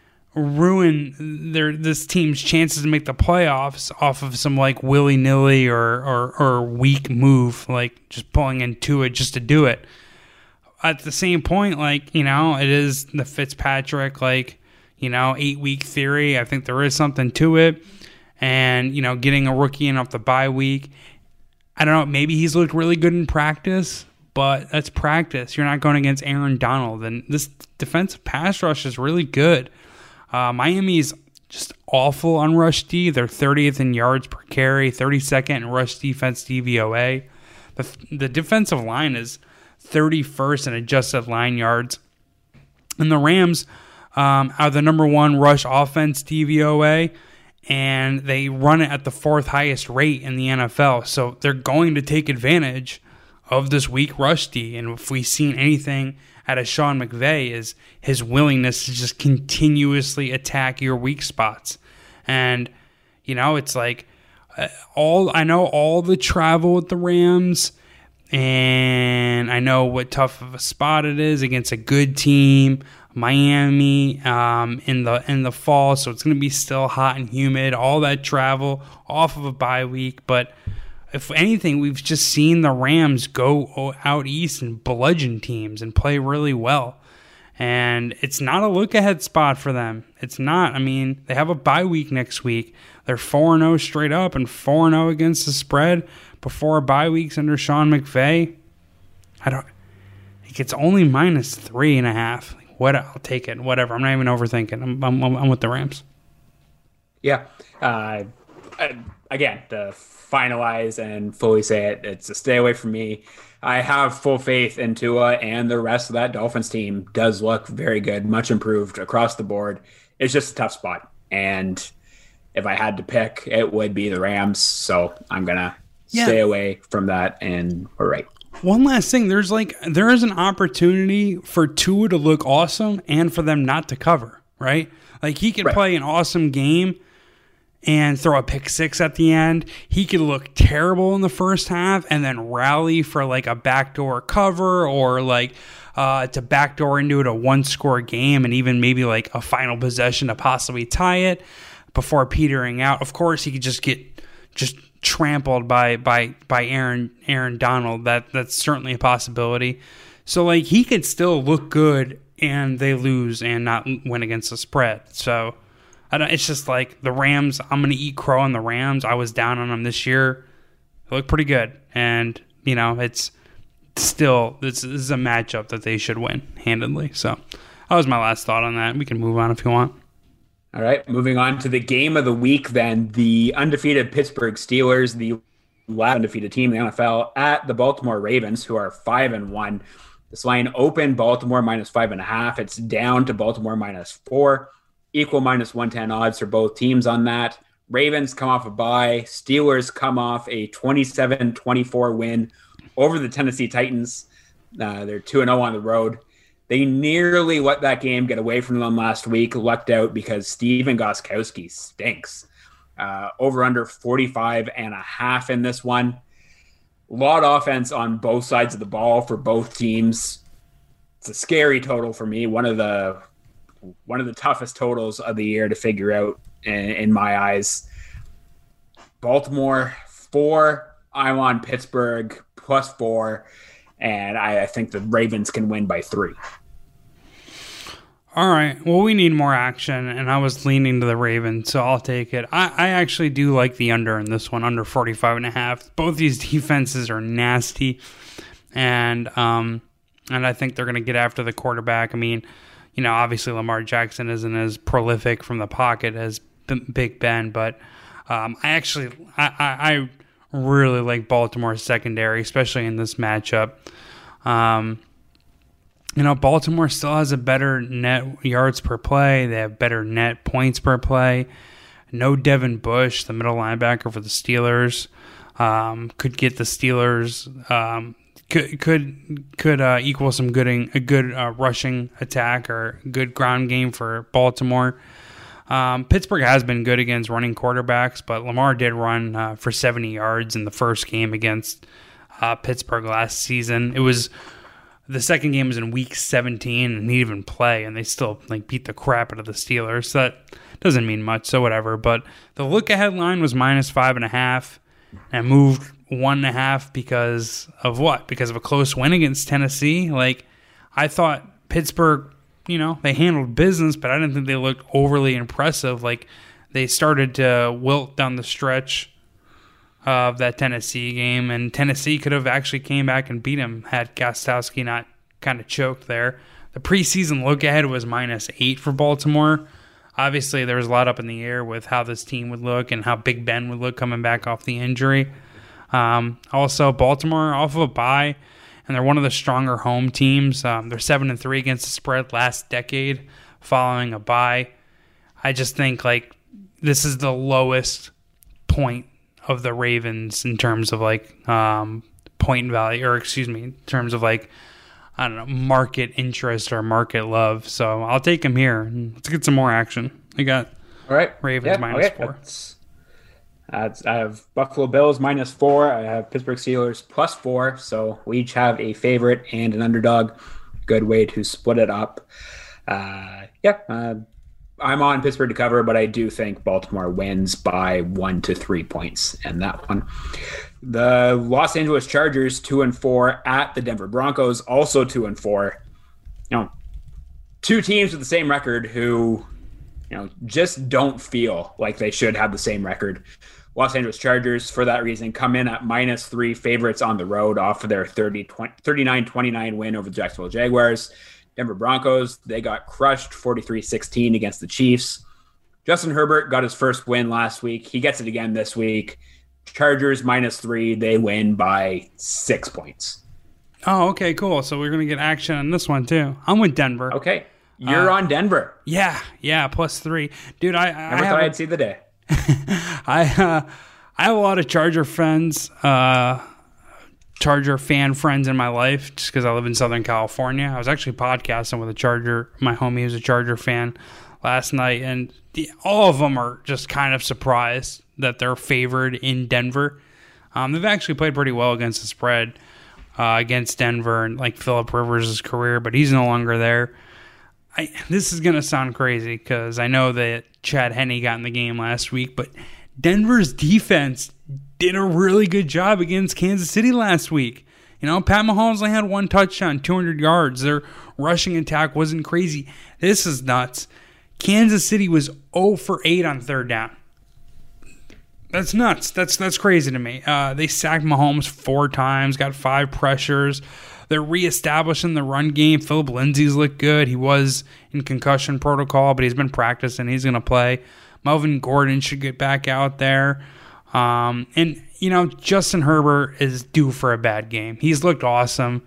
ruin this team's chances to make the playoffs off of some like willy-nilly or weak move, like just pulling in Tua just to do it. At the same point, it is the Fitzpatrick, 8-week theory. I think there is something to it. And, getting a rookie in off the bye week, I don't know, maybe he's looked really good in practice, but that's practice. You're not going against Aaron Donald. And this defensive pass rush is really good. Miami's just awful on rush D. They're 30th in yards per carry, 32nd in rush defense DVOA. The defensive line is 31st in adjusted line yards. And the Rams are the number 1 rush offense DVOA, and they run it at the 4th highest rate in the NFL. So they're going to take advantage of this weak rush D. And if we've seen anything out of Sean McVay, is his willingness to just continuously attack your weak spots. And, it's like I know all the travel with the Rams, and I know what tough of a spot it is against a good team, Miami, in the fall. So it's going to be still hot and humid, all that travel off of a bye week. But if anything, we've just seen the Rams go out east and bludgeon teams and play really well. And it's not a look-ahead spot for them. It's not. I mean, they have a bye week next week. They're 4-0 straight up and 4-0 against the spread before bye weeks under Sean McVay. It's only -3.5. What? I'll take it. Whatever. I'm not even overthinking. I'm with the Rams. Yeah. Again, to finalize and fully say it, it's a stay away from me. I have full faith in Tua, and the rest of that Dolphins team does look very good, much improved across the board. It's just a tough spot. And if I had to pick, it would be the Rams. So I'm going to stay away from that, and we're right. One last thing. There is an opportunity for Tua to look awesome and for them not to cover, right? Like, he can play an awesome game and throw a pick six at the end. He could look terrible in the first half and then rally for like a backdoor cover or like to backdoor into it a one-score game and even maybe like a final possession to possibly tie it before petering out. Of course, he could just get trampled by Aaron Donald. That's certainly a possibility. So like, he could still look good and they lose and not win against the spread. So it's just like the Rams. I'm going to eat crow on the Rams. I was down on them this year. They look pretty good. And, it's still, this is a matchup that they should win handedly. So that was my last thought on that. We can move on if you want. All right. Moving on to the game of the week then. The undefeated Pittsburgh Steelers, the last undefeated team in the NFL, at the Baltimore Ravens, who are 5-1. This line opened Baltimore -5.5. It's down to Baltimore -4. Equal -110 odds for both teams on that. Ravens come off a bye. Steelers come off a 27-24 win over the Tennessee Titans. They're 2-0 on the road. They nearly let that game get away from them last week. Lucked out because Steven Gostkowski stinks. Over under 45.5 in this one. A lot of offense on both sides of the ball for both teams. It's a scary total for me. One of the toughest totals of the year to figure out in my eyes. Baltimore 4. I'm on Pittsburgh +4, and I think the Ravens can win by 3. All right. Well, we need more action, and I was leaning to the Ravens, so I'll take it. I actually do like the under in this one, under 45.5. Both these defenses are nasty, and I think they're going to get after the quarterback. I mean, obviously Lamar Jackson isn't as prolific from the pocket as Big Ben, but I really like Baltimore's secondary, especially in this matchup. Baltimore still has a better net yards per play. They have better net points per play. No Devin Bush, the middle linebacker for the Steelers, could get the Steelers could equal some a good rushing attack or good ground game for Baltimore. Pittsburgh has been good against running quarterbacks, but Lamar did run for 70 yards in the first game against Pittsburgh last season. The second game was in week 17 and he didn't even play, and they still beat the crap out of the Steelers. So that doesn't mean much, so whatever. But the look-ahead line was -5.5 and moved 1.5 because of what? Because of a close win against Tennessee? I thought Pittsburgh, they handled business, but I didn't think they looked overly impressive. They started to wilt down the stretch of that Tennessee game, and Tennessee could have actually came back and beat him had Gostkowski not kind of choked there. The preseason look ahead was -8 for Baltimore. Obviously, there was a lot up in the air with how this team would look and how Big Ben would look coming back off the injury. Also, Baltimore off of a bye, and they're one of the stronger home teams. They're 7-3 against the spread last decade following a bye. I just think this is the lowest point of the Ravens in terms of point value, or in terms of market interest or market love. So I'll take him here. Let's get some more action. I got all right. Ravens -4. I have Buffalo Bills -4. I have Pittsburgh Steelers +4. So we each have a favorite and an underdog. Good way to split it up. I'm on Pittsburgh to cover, but I do think Baltimore wins by 1 to 3 points in that one. The Los Angeles Chargers 2-4 at the Denver Broncos, also 2-4. two teams with the same record who, just don't feel like they should have the same record. Los Angeles Chargers, for that reason, come in at -3 favorites on the road off of their 39-29 win over the Jacksonville Jaguars. Denver Broncos, they got crushed 43-16 against the Chiefs. Justin Herbert got his first win last week. He gets it again this week. Chargers -3, they win by 6 points. Oh, okay, cool. So we're going to get action on this one too. I'm with Denver. Okay. You're on Denver. Yeah, +3. Dude, I never thought I'd see the day. I have a lot of Charger friends, Charger fan friends in my life just because I live in Southern California. I was actually podcasting with my homie who's a Charger fan last night, and all of them are just kind of surprised that they're favored in Denver. They've actually played pretty well against the spread against Denver and like Phillip Rivers' career, but he's no longer there. This is going to sound crazy because I know that Chad Henne got in the game last week, but Denver's defense did a really good job against Kansas City last week. Pat Mahomes only had 1 touchdown, 200 yards. Their rushing attack wasn't crazy. This is nuts. Kansas City was 0 for 8 on third down. That's nuts. That's crazy to me. They sacked Mahomes 4 times, got 5 pressures. They're reestablishing the run game. Philip Lindsay's looked good. He was in concussion protocol, but he's been practicing. He's going to play. Melvin Gordon should get back out there. And Justin Herbert is due for a bad game. He's looked awesome.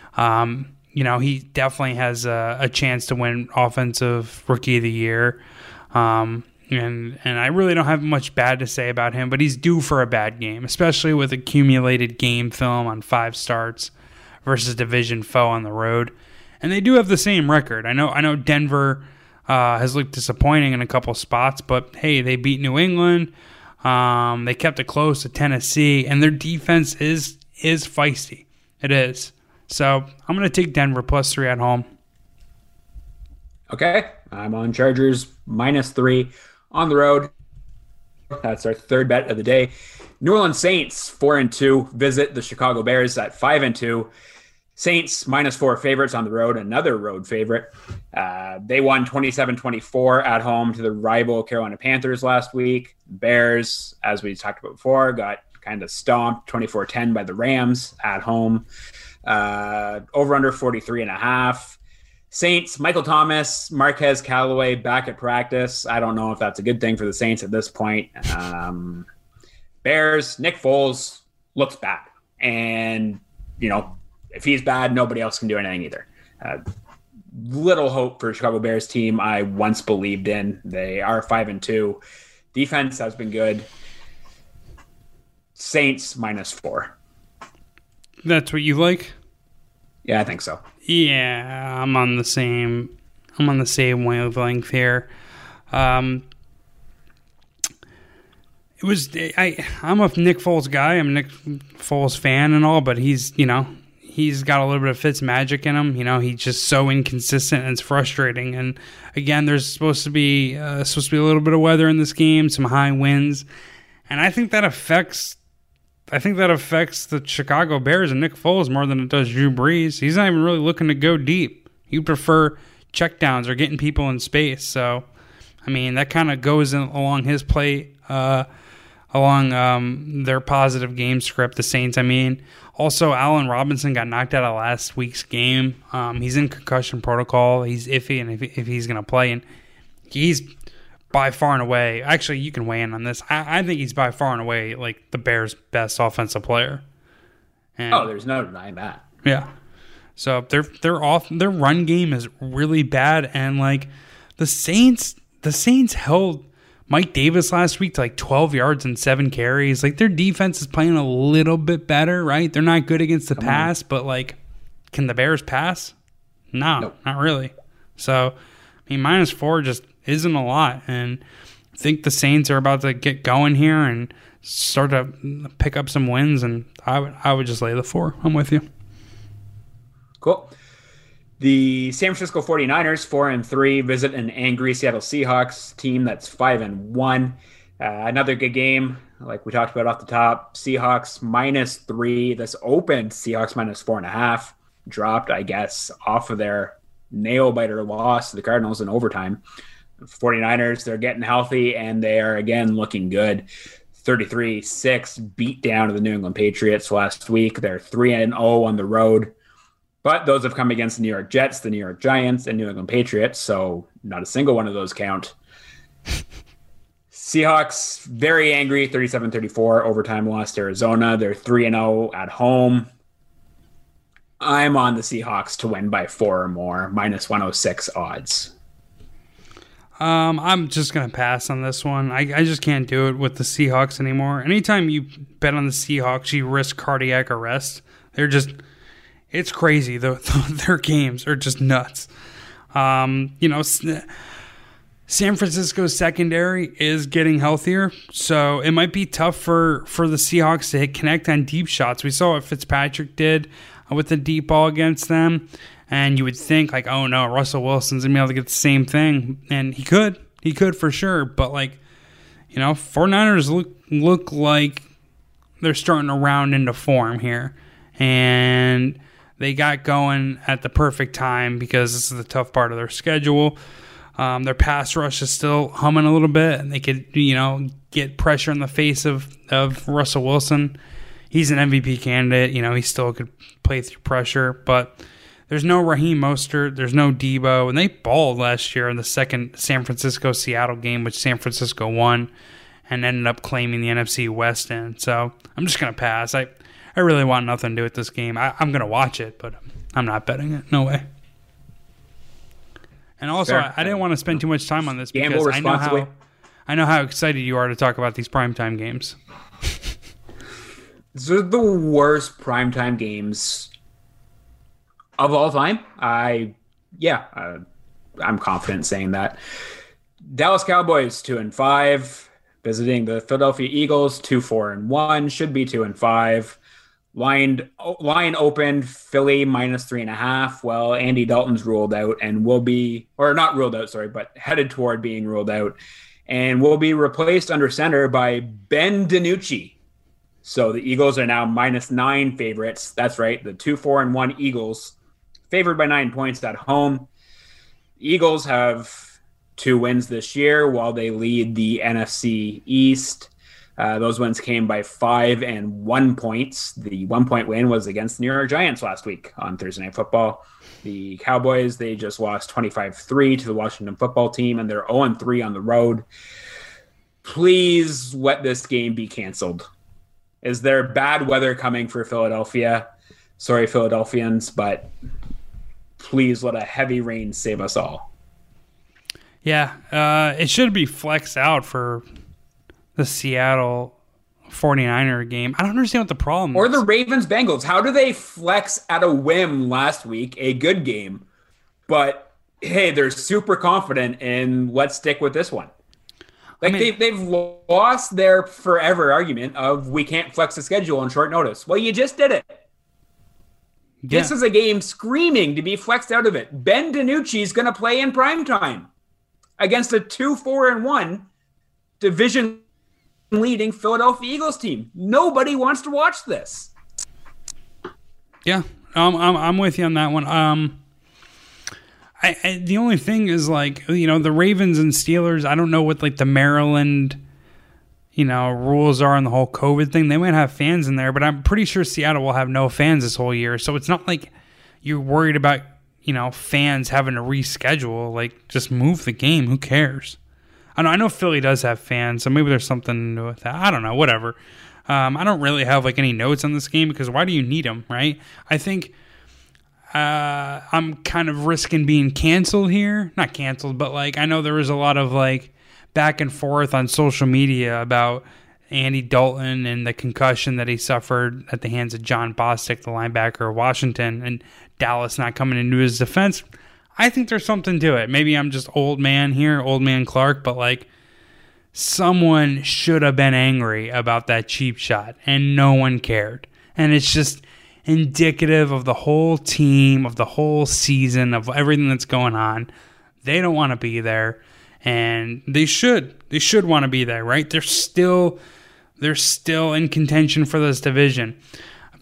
He definitely has a chance to win Offensive Rookie of the Year. And I really don't have much bad to say about him, but he's due for a bad game, especially with accumulated game film on 5 starts versus division foe on the road. And they do have the same record. I know Denver has looked disappointing in a couple spots, but hey, they beat New England. They kept it close at Tennessee, and their defense is feisty. It is. So I'm going to take Denver +3 at home. Okay. I'm on Chargers -3 on the road. That's our third bet of the day. New Orleans Saints 4-2 visit the Chicago Bears at 5-2. Saints -4 favorites on the road, another road favorite. They won 27-24 at home to the rival Carolina Panthers last week. Bears, as we talked about before, got kind of stomped 24-10 by the Rams at home. Over under 43.5. Saints, Michael Thomas, Marquez Callaway back at practice. I don't know if that's a good thing for the Saints at this point. Bears, Nick Foles looks bad. And, if he's bad, nobody else can do anything either. Little hope for Chicago Bears team I once believed in. They are 5-2. Defense has been good. Saints -4. That's what you like? Yeah, I think so. Yeah, I'm on the same wavelength here. I'm a Nick Foles guy. I'm a Nick Foles fan and all, but he's got a little bit of Fitz magic in him. He's just so inconsistent and it's frustrating. And again, there's supposed to be a little bit of weather in this game, some high winds, and I think that affects the Chicago Bears and Nick Foles more than it does Drew Brees. He's not even really looking to go deep. He prefer checkdowns or getting people in space. So, that kind of goes along his play, along their positive game script, the Saints. Also, Allen Robinson got knocked out of last week's game. He's in concussion protocol. He's iffy, and if he's going to play, and he's by far and away, actually, you can weigh in on this. I think he's by far and away like the Bears' best offensive player. And, there's no denying that. Yeah. So their run game is really bad, and like the Saints held Mike Davis last week to like 12 yards and 7 carries. Like their defense is playing a little bit better, right? They're not good against the pass, but like, can the Bears pass? No, nope. Not really. So, -4 just isn't a lot, and I think the Saints are about to get going here and start to pick up some wins, and I would just lay the 4. I'm with you. Cool. The San Francisco 49ers 4-3 visit an angry Seattle Seahawks team that's 5-1. Another good game, like we talked about off the top. Seahawks -3. This opened Seahawks -4.5. Dropped, I guess, off of their nail-biter loss to the Cardinals in overtime. 49ers, they're getting healthy, and they are, again, looking good. 33-6 beat down to the New England Patriots last week. They're 3-0 on the road. But those have come against the New York Jets, the New York Giants, and New England Patriots, so not a single one of those count. Seahawks, very angry, 37-34, overtime loss to Arizona. They're 3-0 at home. I'm on the Seahawks to win by 4 or more, minus 106 odds. I'm just going to pass on this one. I just can't do it with the Seahawks anymore. Anytime you bet on the Seahawks, you risk cardiac arrest. It's crazy. Their games are just nuts. San Francisco's secondary is getting healthier, so it might be tough for the Seahawks to connect on deep shots. We saw what Fitzpatrick did with the deep ball against them, and you would think, like, oh no, Russell Wilson's going to be able to get the same thing, and he could for sure, but 49ers look like they're starting to round into form here, and they got going at the perfect time because this is the tough part of their schedule. Their pass rush is still humming a little bit, and they could, get pressure in the face of Russell Wilson. He's an MVP candidate. He still could play through pressure, but there's no Raheem Mostert. There's no Debo, and they balled last year in the second San Francisco-Seattle game, which San Francisco won and ended up claiming the NFC West in. So I'm just going to pass. I really want nothing to do with this game. I'm going to watch it, but I'm not betting it. No way. And also, fair. I didn't want to spend too much time on this because I know how excited you are to talk about these primetime games. These are the worst primetime games of all time. I'm confident saying that. Dallas Cowboys 2-5, visiting the Philadelphia Eagles 2-4-1, should be 2-5. Line opened Philly minus 3.5. Well, Andy Dalton's ruled out and will be, or not ruled out, sorry, but headed toward being ruled out, and will be replaced under center by Ben DiNucci. So the Eagles are now -9 favorites. That's right, the 2-4-1 Eagles favored by 9 points at home. The Eagles have 2 wins this year while they lead the NFC East. Those wins came by 5 and 1 points. The 1-point win was against the New York Giants last week on Thursday Night Football. The Cowboys, they just lost 25-3 to the Washington Football Team, and they're 0-3 on the road. Please let this game be canceled. Is there bad weather coming for Philadelphia? Sorry, Philadelphians, but please let a heavy rain save us all. Yeah, it should be flexed out for the Seattle 49er game. I don't understand what the problem is. Or the Ravens-Bengals. How do they flex at a whim last week, a good game, but, hey, they're super confident and let's stick with this one? They've lost their forever argument of we can't flex the schedule on short notice. Well, you just did it. Yeah. This is a game screaming to be flexed out of it. Ben DiNucci is going to play in primetime against a 2-4-1 division leading Philadelphia Eagles team. Nobody wants to watch this. Yeah, I'm with you on that one. The only thing is, the Ravens and Steelers, I don't know what the Maryland rules are on the whole COVID thing. They might have fans in there, but I'm pretty sure Seattle will have no fans this whole year. So it's not like you're worried about fans having to reschedule. Just move the game. Who cares? I know Philly does have fans, so maybe there's something to do with that. I don't know, whatever. I don't really have any notes on this game because why do you need them, right? I think I'm kind of risking being canceled here. Not canceled, but I know there was a lot of back and forth on social media about Andy Dalton and the concussion that he suffered at the hands of John Bostic, the linebacker of Washington, and Dallas not coming into his defense. I think there's something to it. Maybe I'm just old man Clark, but someone should have been angry about that cheap shot, and no one cared. And it's just indicative of the whole team, of the whole season, of everything that's going on. They don't want to be there, and they should. They should want to be there, right? They're still in contention for this division.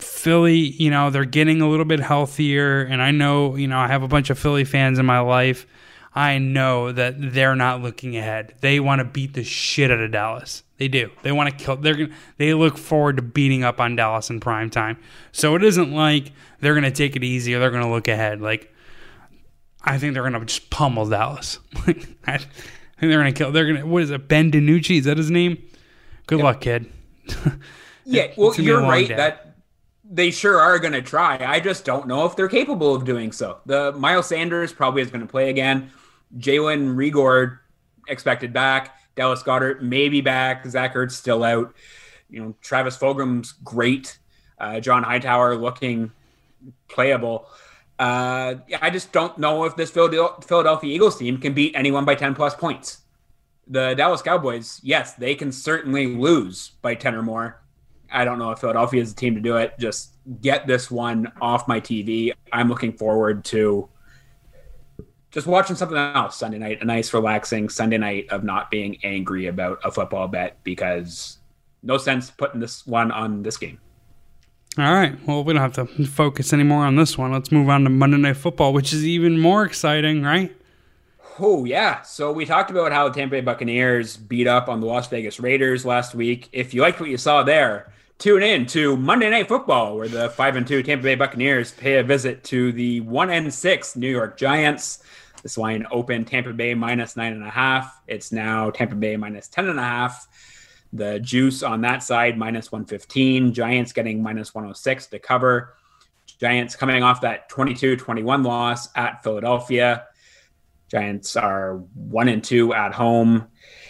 Philly, they're getting a little bit healthier, and I know, I have a bunch of Philly fans in my life. I know that they're not looking ahead. They want to beat the shit out of Dallas. They do. They want to kill. They look forward to beating up on Dallas in prime time. So it isn't like they're going to take it easy or they're going to look ahead. Like, I think they're going to just pummel Dallas. I think they're going to kill. They're going to. What is it? Ben DiNucci? Is that his name? Good luck, kid. Yeah. Well, you're right that they sure are going to try. I just don't know if they're capable of doing so. The Miles Sanders probably is going to play again. Jalen Reagor expected back. Dallas Goedert maybe back. Zach Ertz still out. Travis Fulgham's great. John Hightower looking playable. I just don't know if this Philadelphia Eagles team can beat anyone by 10 plus points. The Dallas Cowboys, yes, they can certainly lose by 10 or more. I don't know if Philadelphia is the team to do it. Just get this one off my TV. I'm looking forward to just watching something else Sunday night, a nice relaxing Sunday night of not being angry about a football bet, because no sense putting this one on this game. All right. Well, we don't have to focus anymore on this one. Let's move on to Monday Night Football, which is even more exciting, right? Oh, yeah. So we talked about how the Tampa Bay Buccaneers beat up on the Las Vegas Raiders last week. If you liked what you saw there, tune in to Monday Night Football, where the 5-2 Tampa Bay Buccaneers pay a visit to the 1-6 New York Giants. This line opened Tampa Bay minus 9.5. It's now Tampa Bay minus 10.5. The juice on that side minus 115. Giants getting minus 106 to cover. Giants coming off that 22-21 loss at Philadelphia. Giants are 1-2 at home.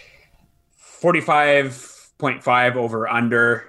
45.5 over under.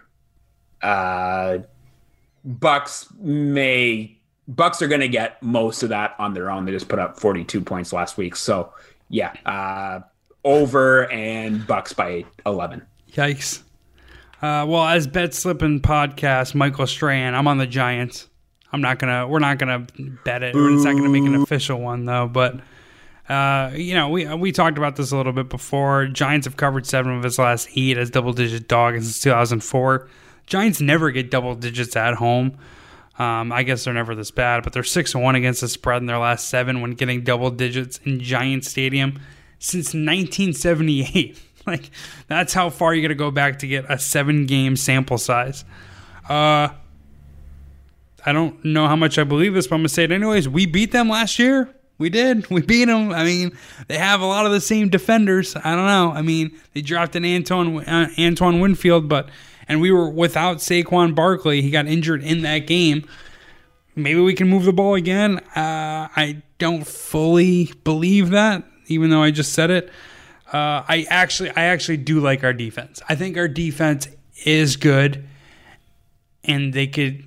Bucks are going to get most of that on their own. They just put up 42 points last week. So, yeah, over and Bucks by 11. Yikes. Well, as Bet Slippin' Podcast, Michael Strahan, I'm on the Giants. We're not gonna bet it. It's not gonna make an official one though. But we talked about this a little bit before. Giants have covered 7 of its last 8 as double-digit dogs since 2004. Giants never get double digits at home. I guess they're never this bad, but they're 6-1 against the spread in their last 7 when getting double digits in Giants Stadium since 1978. Like, that's how far you got to go back to get a 7-game sample size. I don't know how much I believe this, but I'm going to say it anyways. We beat them last year. We did. We beat them. I mean, they have a lot of the same defenders. I don't know. I mean, they drafted Antoine Winfield, and we were without Saquon Barkley. He got injured in that game. Maybe we can move the ball again. I don't fully believe that, even though I just said it. I actually do like our defense. I think our defense is good, and they could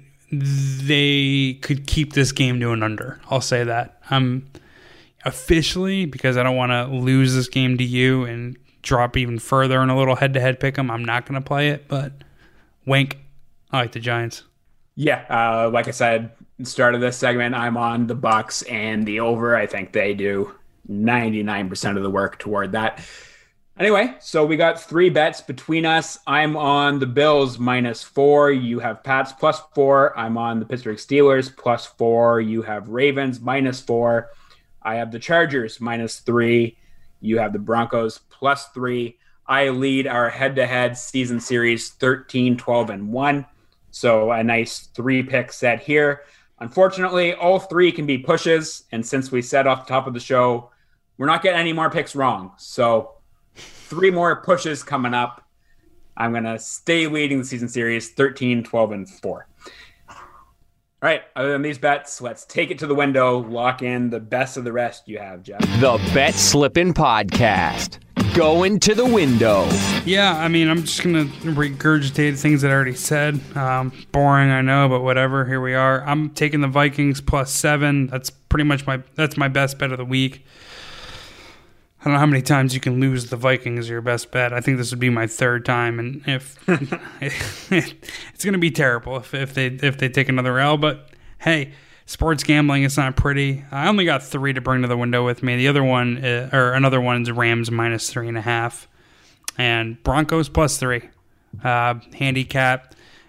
keep this game to an under. I'll say that. Officially, because I don't want to lose this game to you and drop even further in a little head-to-head pick 'em, I'm not going to play it, but wink. I like the Giants. Yeah, like I said, start of this segment, I'm on the Bucks and the over. I think they do 99% of the work toward that. Anyway, so we got 3 bets between us. I'm on the Bills -4. You have Pats +4. I'm on the Pittsburgh Steelers +4. You have Ravens -4. I have the Chargers -3. You have the Broncos +3. I lead our head-to-head season series 13-12-1. So a nice 3-pick set here. Unfortunately, all 3 can be pushes. And since we said off the top of the show, we're not getting any more picks wrong. So 3 more pushes coming up. I'm going to stay leading the season series 13-12-4. All right, other than these bets, let's take it to the window, lock in the best of the rest you have, Jeff. The Bet Slippin' Podcast. Going to the window. Yeah, I mean, I'm just going to regurgitate things that I already said. Boring, I know, but whatever. Here we are. I'm taking the Vikings +7. That's pretty much my best bet of the week. I don't know how many times you can lose the Vikings as your best bet. I think this would be my 3rd time, and if it's going to be terrible if they take another L. But hey, sports gambling is not pretty. I only got 3 to bring to the window with me. The other one, another one, is Rams -3.5, and Broncos +3. Handicap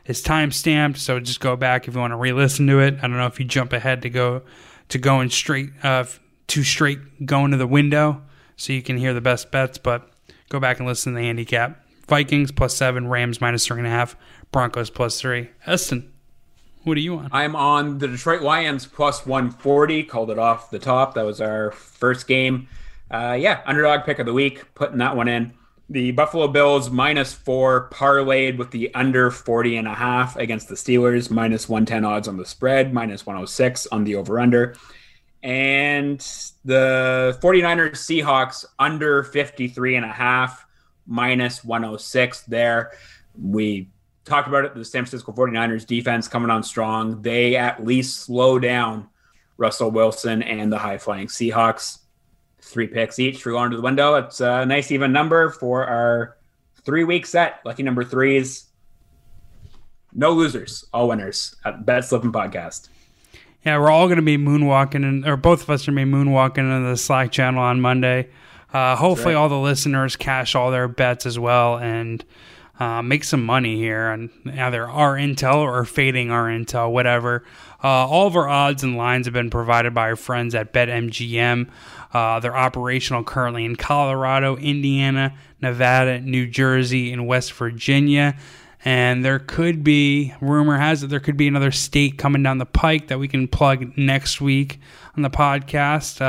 is time-stamped, so just go back if you want to re-listen to it. I don't know if you jump ahead to going straight going to the window so you can hear the best bets, but go back and listen to the handicap. Vikings +7, Rams -3.5, Broncos +3. Eston, what are you on? I'm on the Detroit Lions +140. Called it off the top. That was our first game. Underdog pick of the week. Putting that one in. The Buffalo Bills -4 parlayed with the under 40.5 against the Steelers. -110 odds on the spread. -106 on the over-under. And the 49ers Seahawks under 53.5. -106 there. We talked about it. The San Francisco 49ers defense coming on strong. They at least slow down Russell Wilson and the high-flying Seahawks. 3 picks each for going to the window. It's a nice even number for our 3-week set. Lucky number 3s. No losers, all winners at Bet Slippin' Podcast. Yeah, we're all going to be moonwalking, or both of us are going to be moonwalking into the Slack channel on Monday. Hopefully all the listeners cash all their bets as well and make some money here on either our intel or fading our intel, whatever. All of our odds and lines have been provided by our friends at BetMGM. They're operational currently in Colorado, Indiana, Nevada, New Jersey, and West Virginia. And there could be, rumor has it, there could be another state coming down the pike that we can plug next week on the podcast.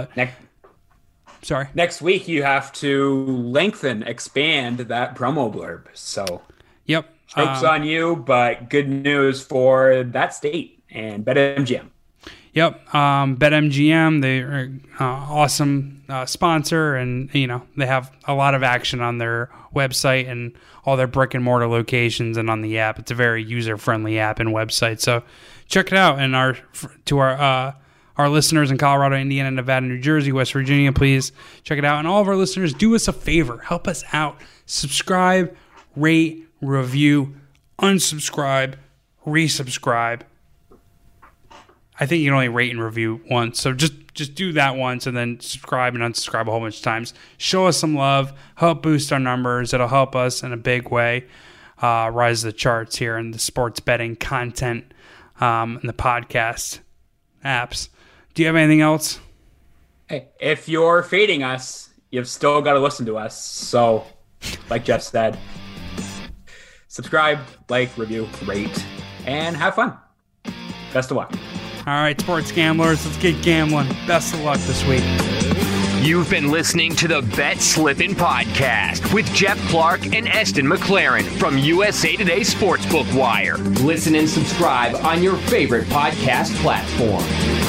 Next week, you have to expand that promo blurb. So, yep. Joke's on you, but good news for that state and BetMGM. Yep. BetMGM, they're an awesome sponsor, and, they have a lot of action on their website and all their brick and mortar locations and on the app. It's a very user-friendly app and website. So check it out. And our listeners in Colorado, Indiana, Nevada, New Jersey, West Virginia, please check it out. And all of our listeners, do us a favor. Help us out. Subscribe, rate, review, unsubscribe, resubscribe. I think you can only rate and review once. So just do that once and then subscribe and unsubscribe a whole bunch of times. Show us some love. Help boost our numbers. It'll help us in a big way rise the charts here in the sports betting content and the podcast apps. Do you have anything else? Hey, if you're fading us, you've still got to listen to us. So, like Jeff said, subscribe, like, review, rate, and have fun. Best of luck. All right, sports gamblers, let's get gambling. Best of luck this week. You've been listening to the Bet Slippin' Podcast with Jeff Clark and Eston McLaren from USA Today Sportsbook Wire. Listen and subscribe on your favorite podcast platform.